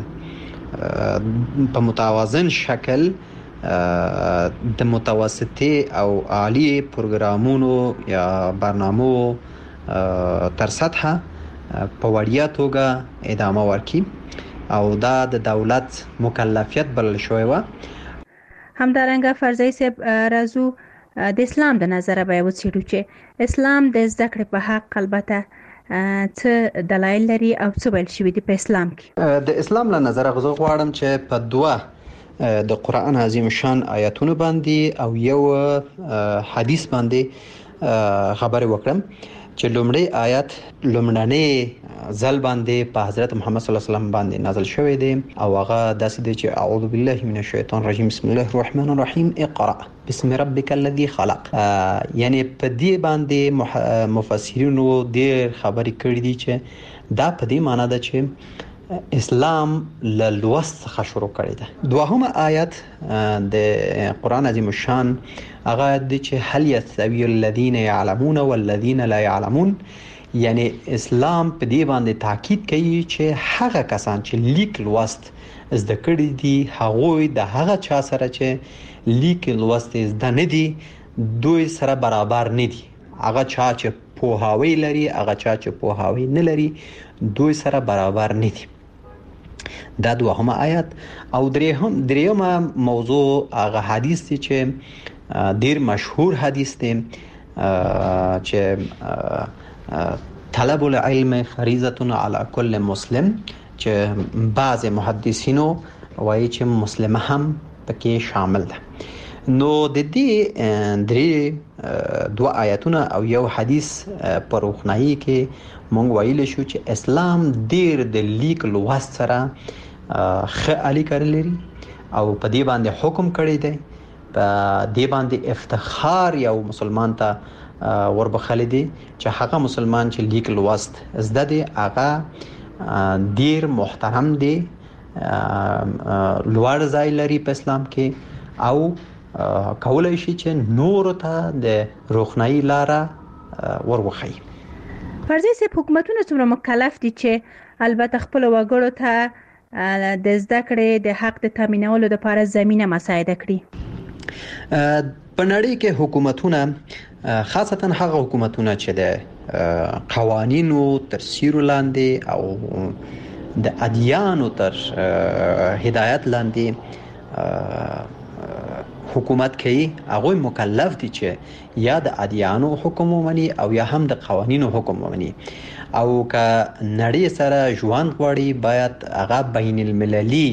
په متوازن شکل د متوسطي او عالی پروګرامونو یا برنامو تر سطحه په وړیا توګه ادامه ورکړي او دا د دولت مکلفیت بلل شوی و. همدارنګه فرزئی صاحب راځو د اسلام د نظره به وڅېړو چې اسلام د زده کړې په حق البته څه دلایل لري او څه ویل شوی دي په اسلام کې. د اسلام له نظره غوښتل غواړم چې په دوه د قرآن عظیم شان آیاتونو باندې او یو حدیث باندې خبرې وکړم چې لومړی آیات لومړنی ځل باندې په حضرت محمد صلی الله علیه وسلم باندې نازل شوی دی او هغه داسې دی چې اعوذ بالله من الشیطان الرجیم بسم الله الرحمن الرحیم اقرأ بسم ربک الذی خلق. یعنی په دې باندې مفسرینو ډېر خبرې کړې دي چې دا په دې معنی ده چې اسلام له لوست څخه شروع کړی ده. دوهمه آیت د قرآن عظیم شان هغه د چې هل یستوی الذین یعلمون والذین لا یعلمون، یعنی اسلام په دې باندې تاکید کوي چې هغه کسان چې لیک لوست زده کړی دي هغه د هغه چا سره چې لیک لوست زده نه دي دوی سره برابر نه دي. هغه چا چې پوهاوی لري هغه چا چې پوهاوی نه لري دوی سره برابر نه دي. دا دوهمه آیت. او دریم دریمه موضوع هغه حدیث دی چې ډیر مشهور حدیث دی چې طلب العلم فریضه علی کل مسلم، چې بعض محدثینو وایي چې مسلمان هم پکې شامل ده. نو د دې درې دوه آیاتونه او یو حدیث پر روښنايي کې مونږ ویل شو چې اسلام ډیر د لیک لوست سره خه علي کړلري او په دې باندې حکم کړی دی، په دې باندې افتخار یو مسلمان ته وربخل دي چې هغه مسلمان چې لیک لوست زده دي هغه ډیر محترم دي، لوړ ځای لري په اسلام کې او کولای شي چې نور ته د روښنايي لاره وروخی. فرضي سي حکومتونه څومره مکلف دي چې البته خپل وګړو ته د زده کړې د حق د تامینولو لپاره زمينه مساعده کړي؟ په نړۍ کې حکومتونه خاصتا هغه حکومتونه چې د قوانینو تر سیوري لاندې او د ادیانو تر هدایت لاندې حکومت کوي، هغه مکلف دي چې یا د ادیانو حکم ومني او یا هم د قوانینو حکم ومني، او که نړۍ سره ژوند غواړي باید هغه بین المللي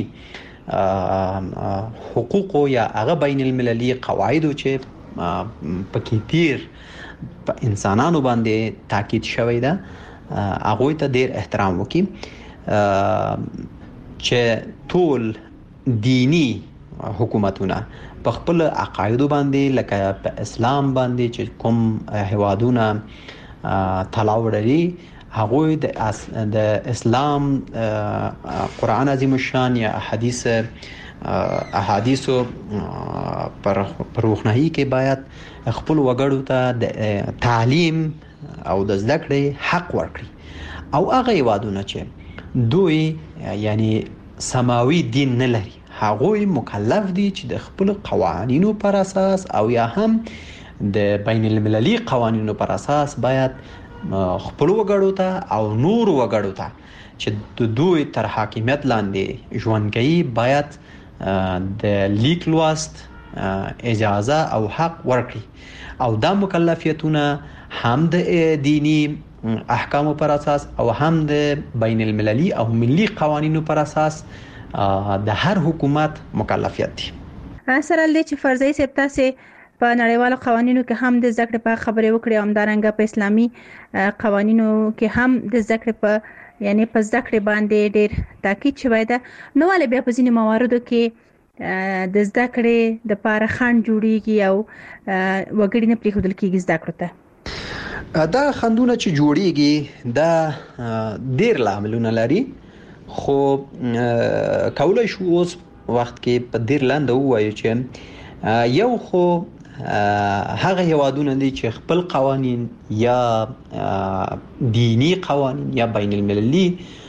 حقوق یا هغه بین المللي قواعد چې پکې تیر په انسانانو باندې تاکید شوی ده هغه ته ډیر احترام وکړي، چې ټول دینی حکومتونه په خپل عقاید باندې لکه په اسلام باندې چې کوم هوادونه تلاو لري هغه د د اسلام قرآن عظیم الشان یا احادیث احادیثو پر روښنايي کې باید خپل وګړو ته د تعلیم او د زده کړې حق ورکړي، او هغه هوادونه چې دوی یعنی سماوي دین نه لري هغوی مکلف دي چې د خپل قوانینو پر اساس او یا هم د بین المللي قوانینو پر اساس باید خپل وګړو ته او نور وګړو ته چې د دوی تر حاکمیت لاندې ژوند کوي باید د لیک لوست اجازه او حق ورکړي، او دا مکلفیتونه هم د دینی احکامو پر اساس او هم د بین المللي او ملي قوانینو پر اساس د هر حکومت مکلفیت دي. سره لې چې فرضي سپتا سي په نړیوالو قوانینو کې هم د ذکر په خبرې وکړې، هم دارنګ په اسلامي قوانینو کې هم د ذکر په یعنی په ذکر باندې ډېر تاکید شوی ده، نو ولې بیا په ځینې مواردو کې د ذکر د لپاره خنډ جوړیږي او وګړي نه پریښودل کیږي ذکر ته؟ دا خندونه چې جوړیږي دا ډېر لاملونه لري، خو کولای شو اوس وخت کې په ډیر لاندې وایو چې یو خو هغه هوادونه دي چې خپل قوانين یا دینی قوانين یا بین المللي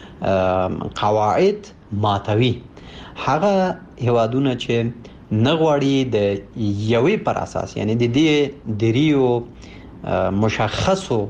قواعد ماتوي، هغه هوادونه چې نغواړي د یوې پر اساس یعنی د دې دریو مشخصو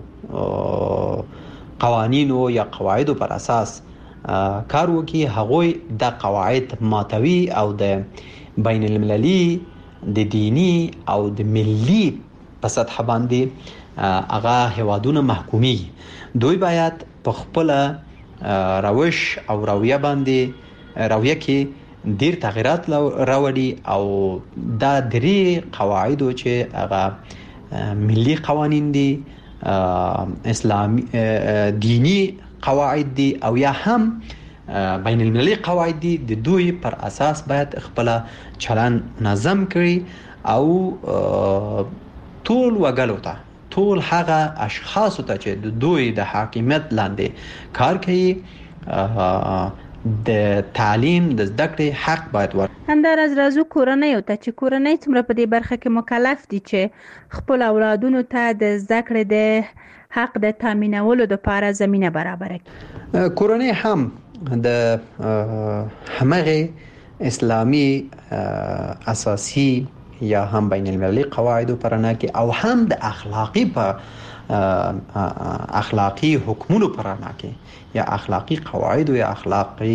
قوانینو یا قواعدو پر اساس کار وکي، هغوی د قواعد ماتوي او د بین المللي د دینی او د ملي په سطح باندې هغه هوادونه محکومي، دوی باید په خپل روش او رویه باندې رویه کې ډیر تغیرات راوړي، او دا درې قواعد چې هغه ملي قوانین دي، اسلامي دینی قواعد دي او یا هم بین المللي قواعد دي، د دوی پر اساس باید خپل چلن نظم کړي او ټول وګړو ته ټول هغه اشخاص ته چې د دوی د حاکمیت لاندې کار کوي د تعلیم د زده کړې حق باید ورکړي. همداراز راځو کورنۍ ته چې کورنۍ څومره په دې برخه کې مکلف دي چې خپل اولادونو ته د زده کړې د حق د تامینولو لپاره زمينه برابر کړي. کورنۍ هم د همغه اسلامي اساسي یا هم بین المللي قواعد پرنا کې او هم د اخلاقی په اخلاقی حکمونو پرنا کې یا اخلاقی قواعد یا اخلاقی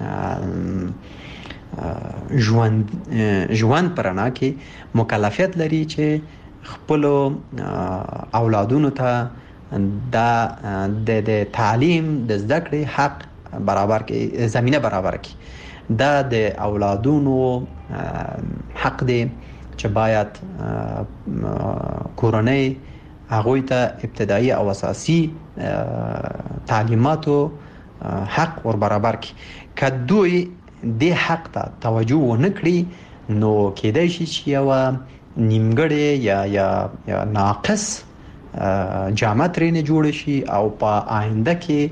ژوند ژوند پرنا کې مکلفیت لري چې خپل اولادونو ته دا د تعلیم د زده کړې حق برابر کې زمينه برابر کې دا د اولادونو حق دی چې باید کورنۍ هغوی ته ابتدایي او اساسي تعلیماتو حق ور برابر کړي. که دوی د حق ته توجه ونه کړي نو کېدای شي چې یو نیمګړی یا یا یا ناقص جامه ترې جوړ شي او په آینده کې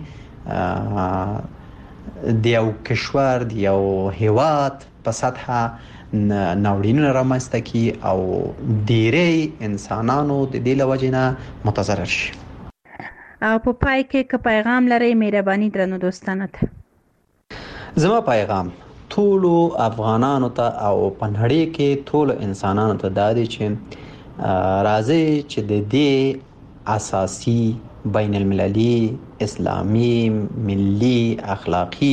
د یو کشور د یو هیواد په سطحه ناورینونه رامنځته کی او ډیری انسانانو د دې لوجې نه متضرر شي. او په پای کې که پیغام لري مهرباني درنو دوستانو ته. زما پیغام ټولو افغانانو ته او په نړۍ کې ټولو انسانانو ته دا دی چې راځي چې د دې اساسي بین المللي اسلامي ملي اخلاقی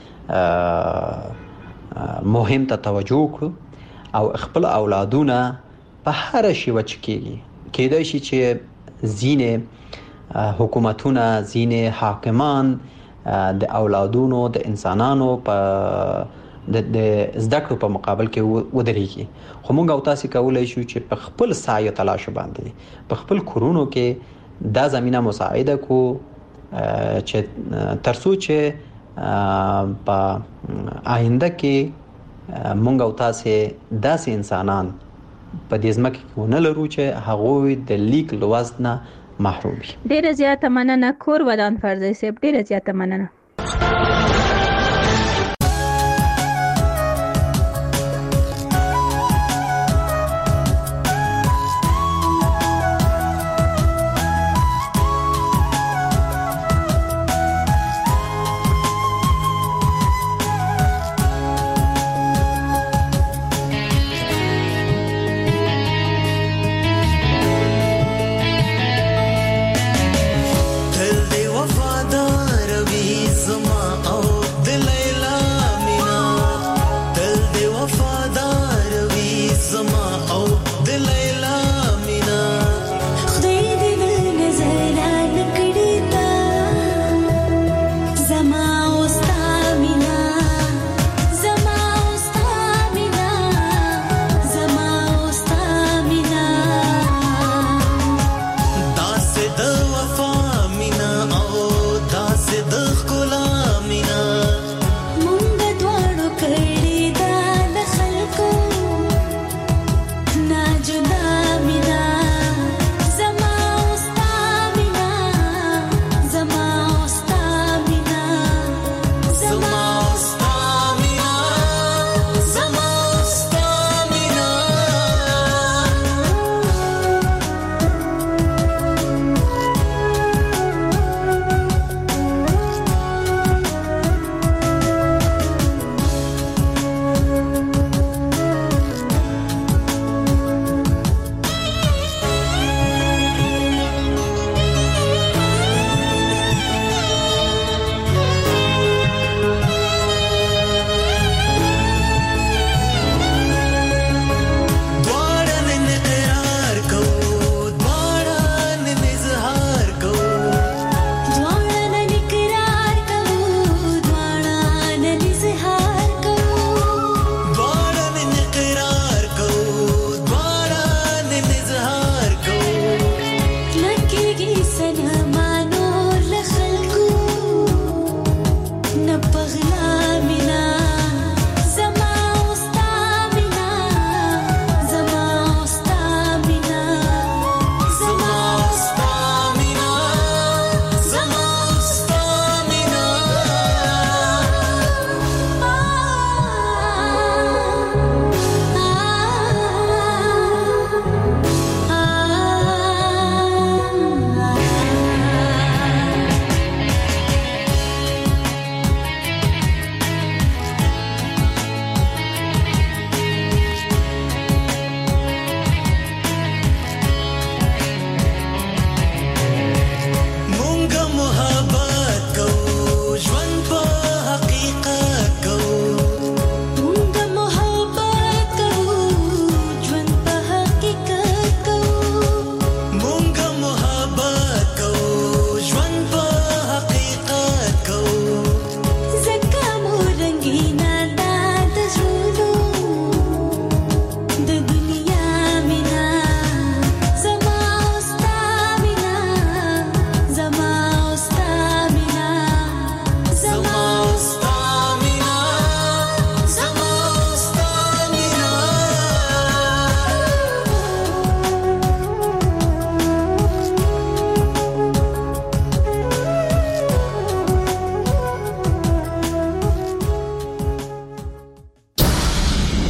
مهم ته توجه وکړو او خپل اولادونه په هر شي وچ کېږي. کېدای شي چې ځینې حکومتونه ځینې حاکمان د اولادونو د انسانانو په د زده کړو په مقابل کې ودرېږي، خو موږ او تاسو کولای شو چې په خپل سعی تلاش باندې په خپل کورونو کې دا زمينه مساعده کو چې ترڅو چې په آینده کې موږ او تاسو داسې انسانان په دې ځمکه کې ونه لرو چې هغه د لیک لوست نه محروم وي. ډیره زیاته مننه کور ودان فرزي صاحب، ډیره زیاته مننه.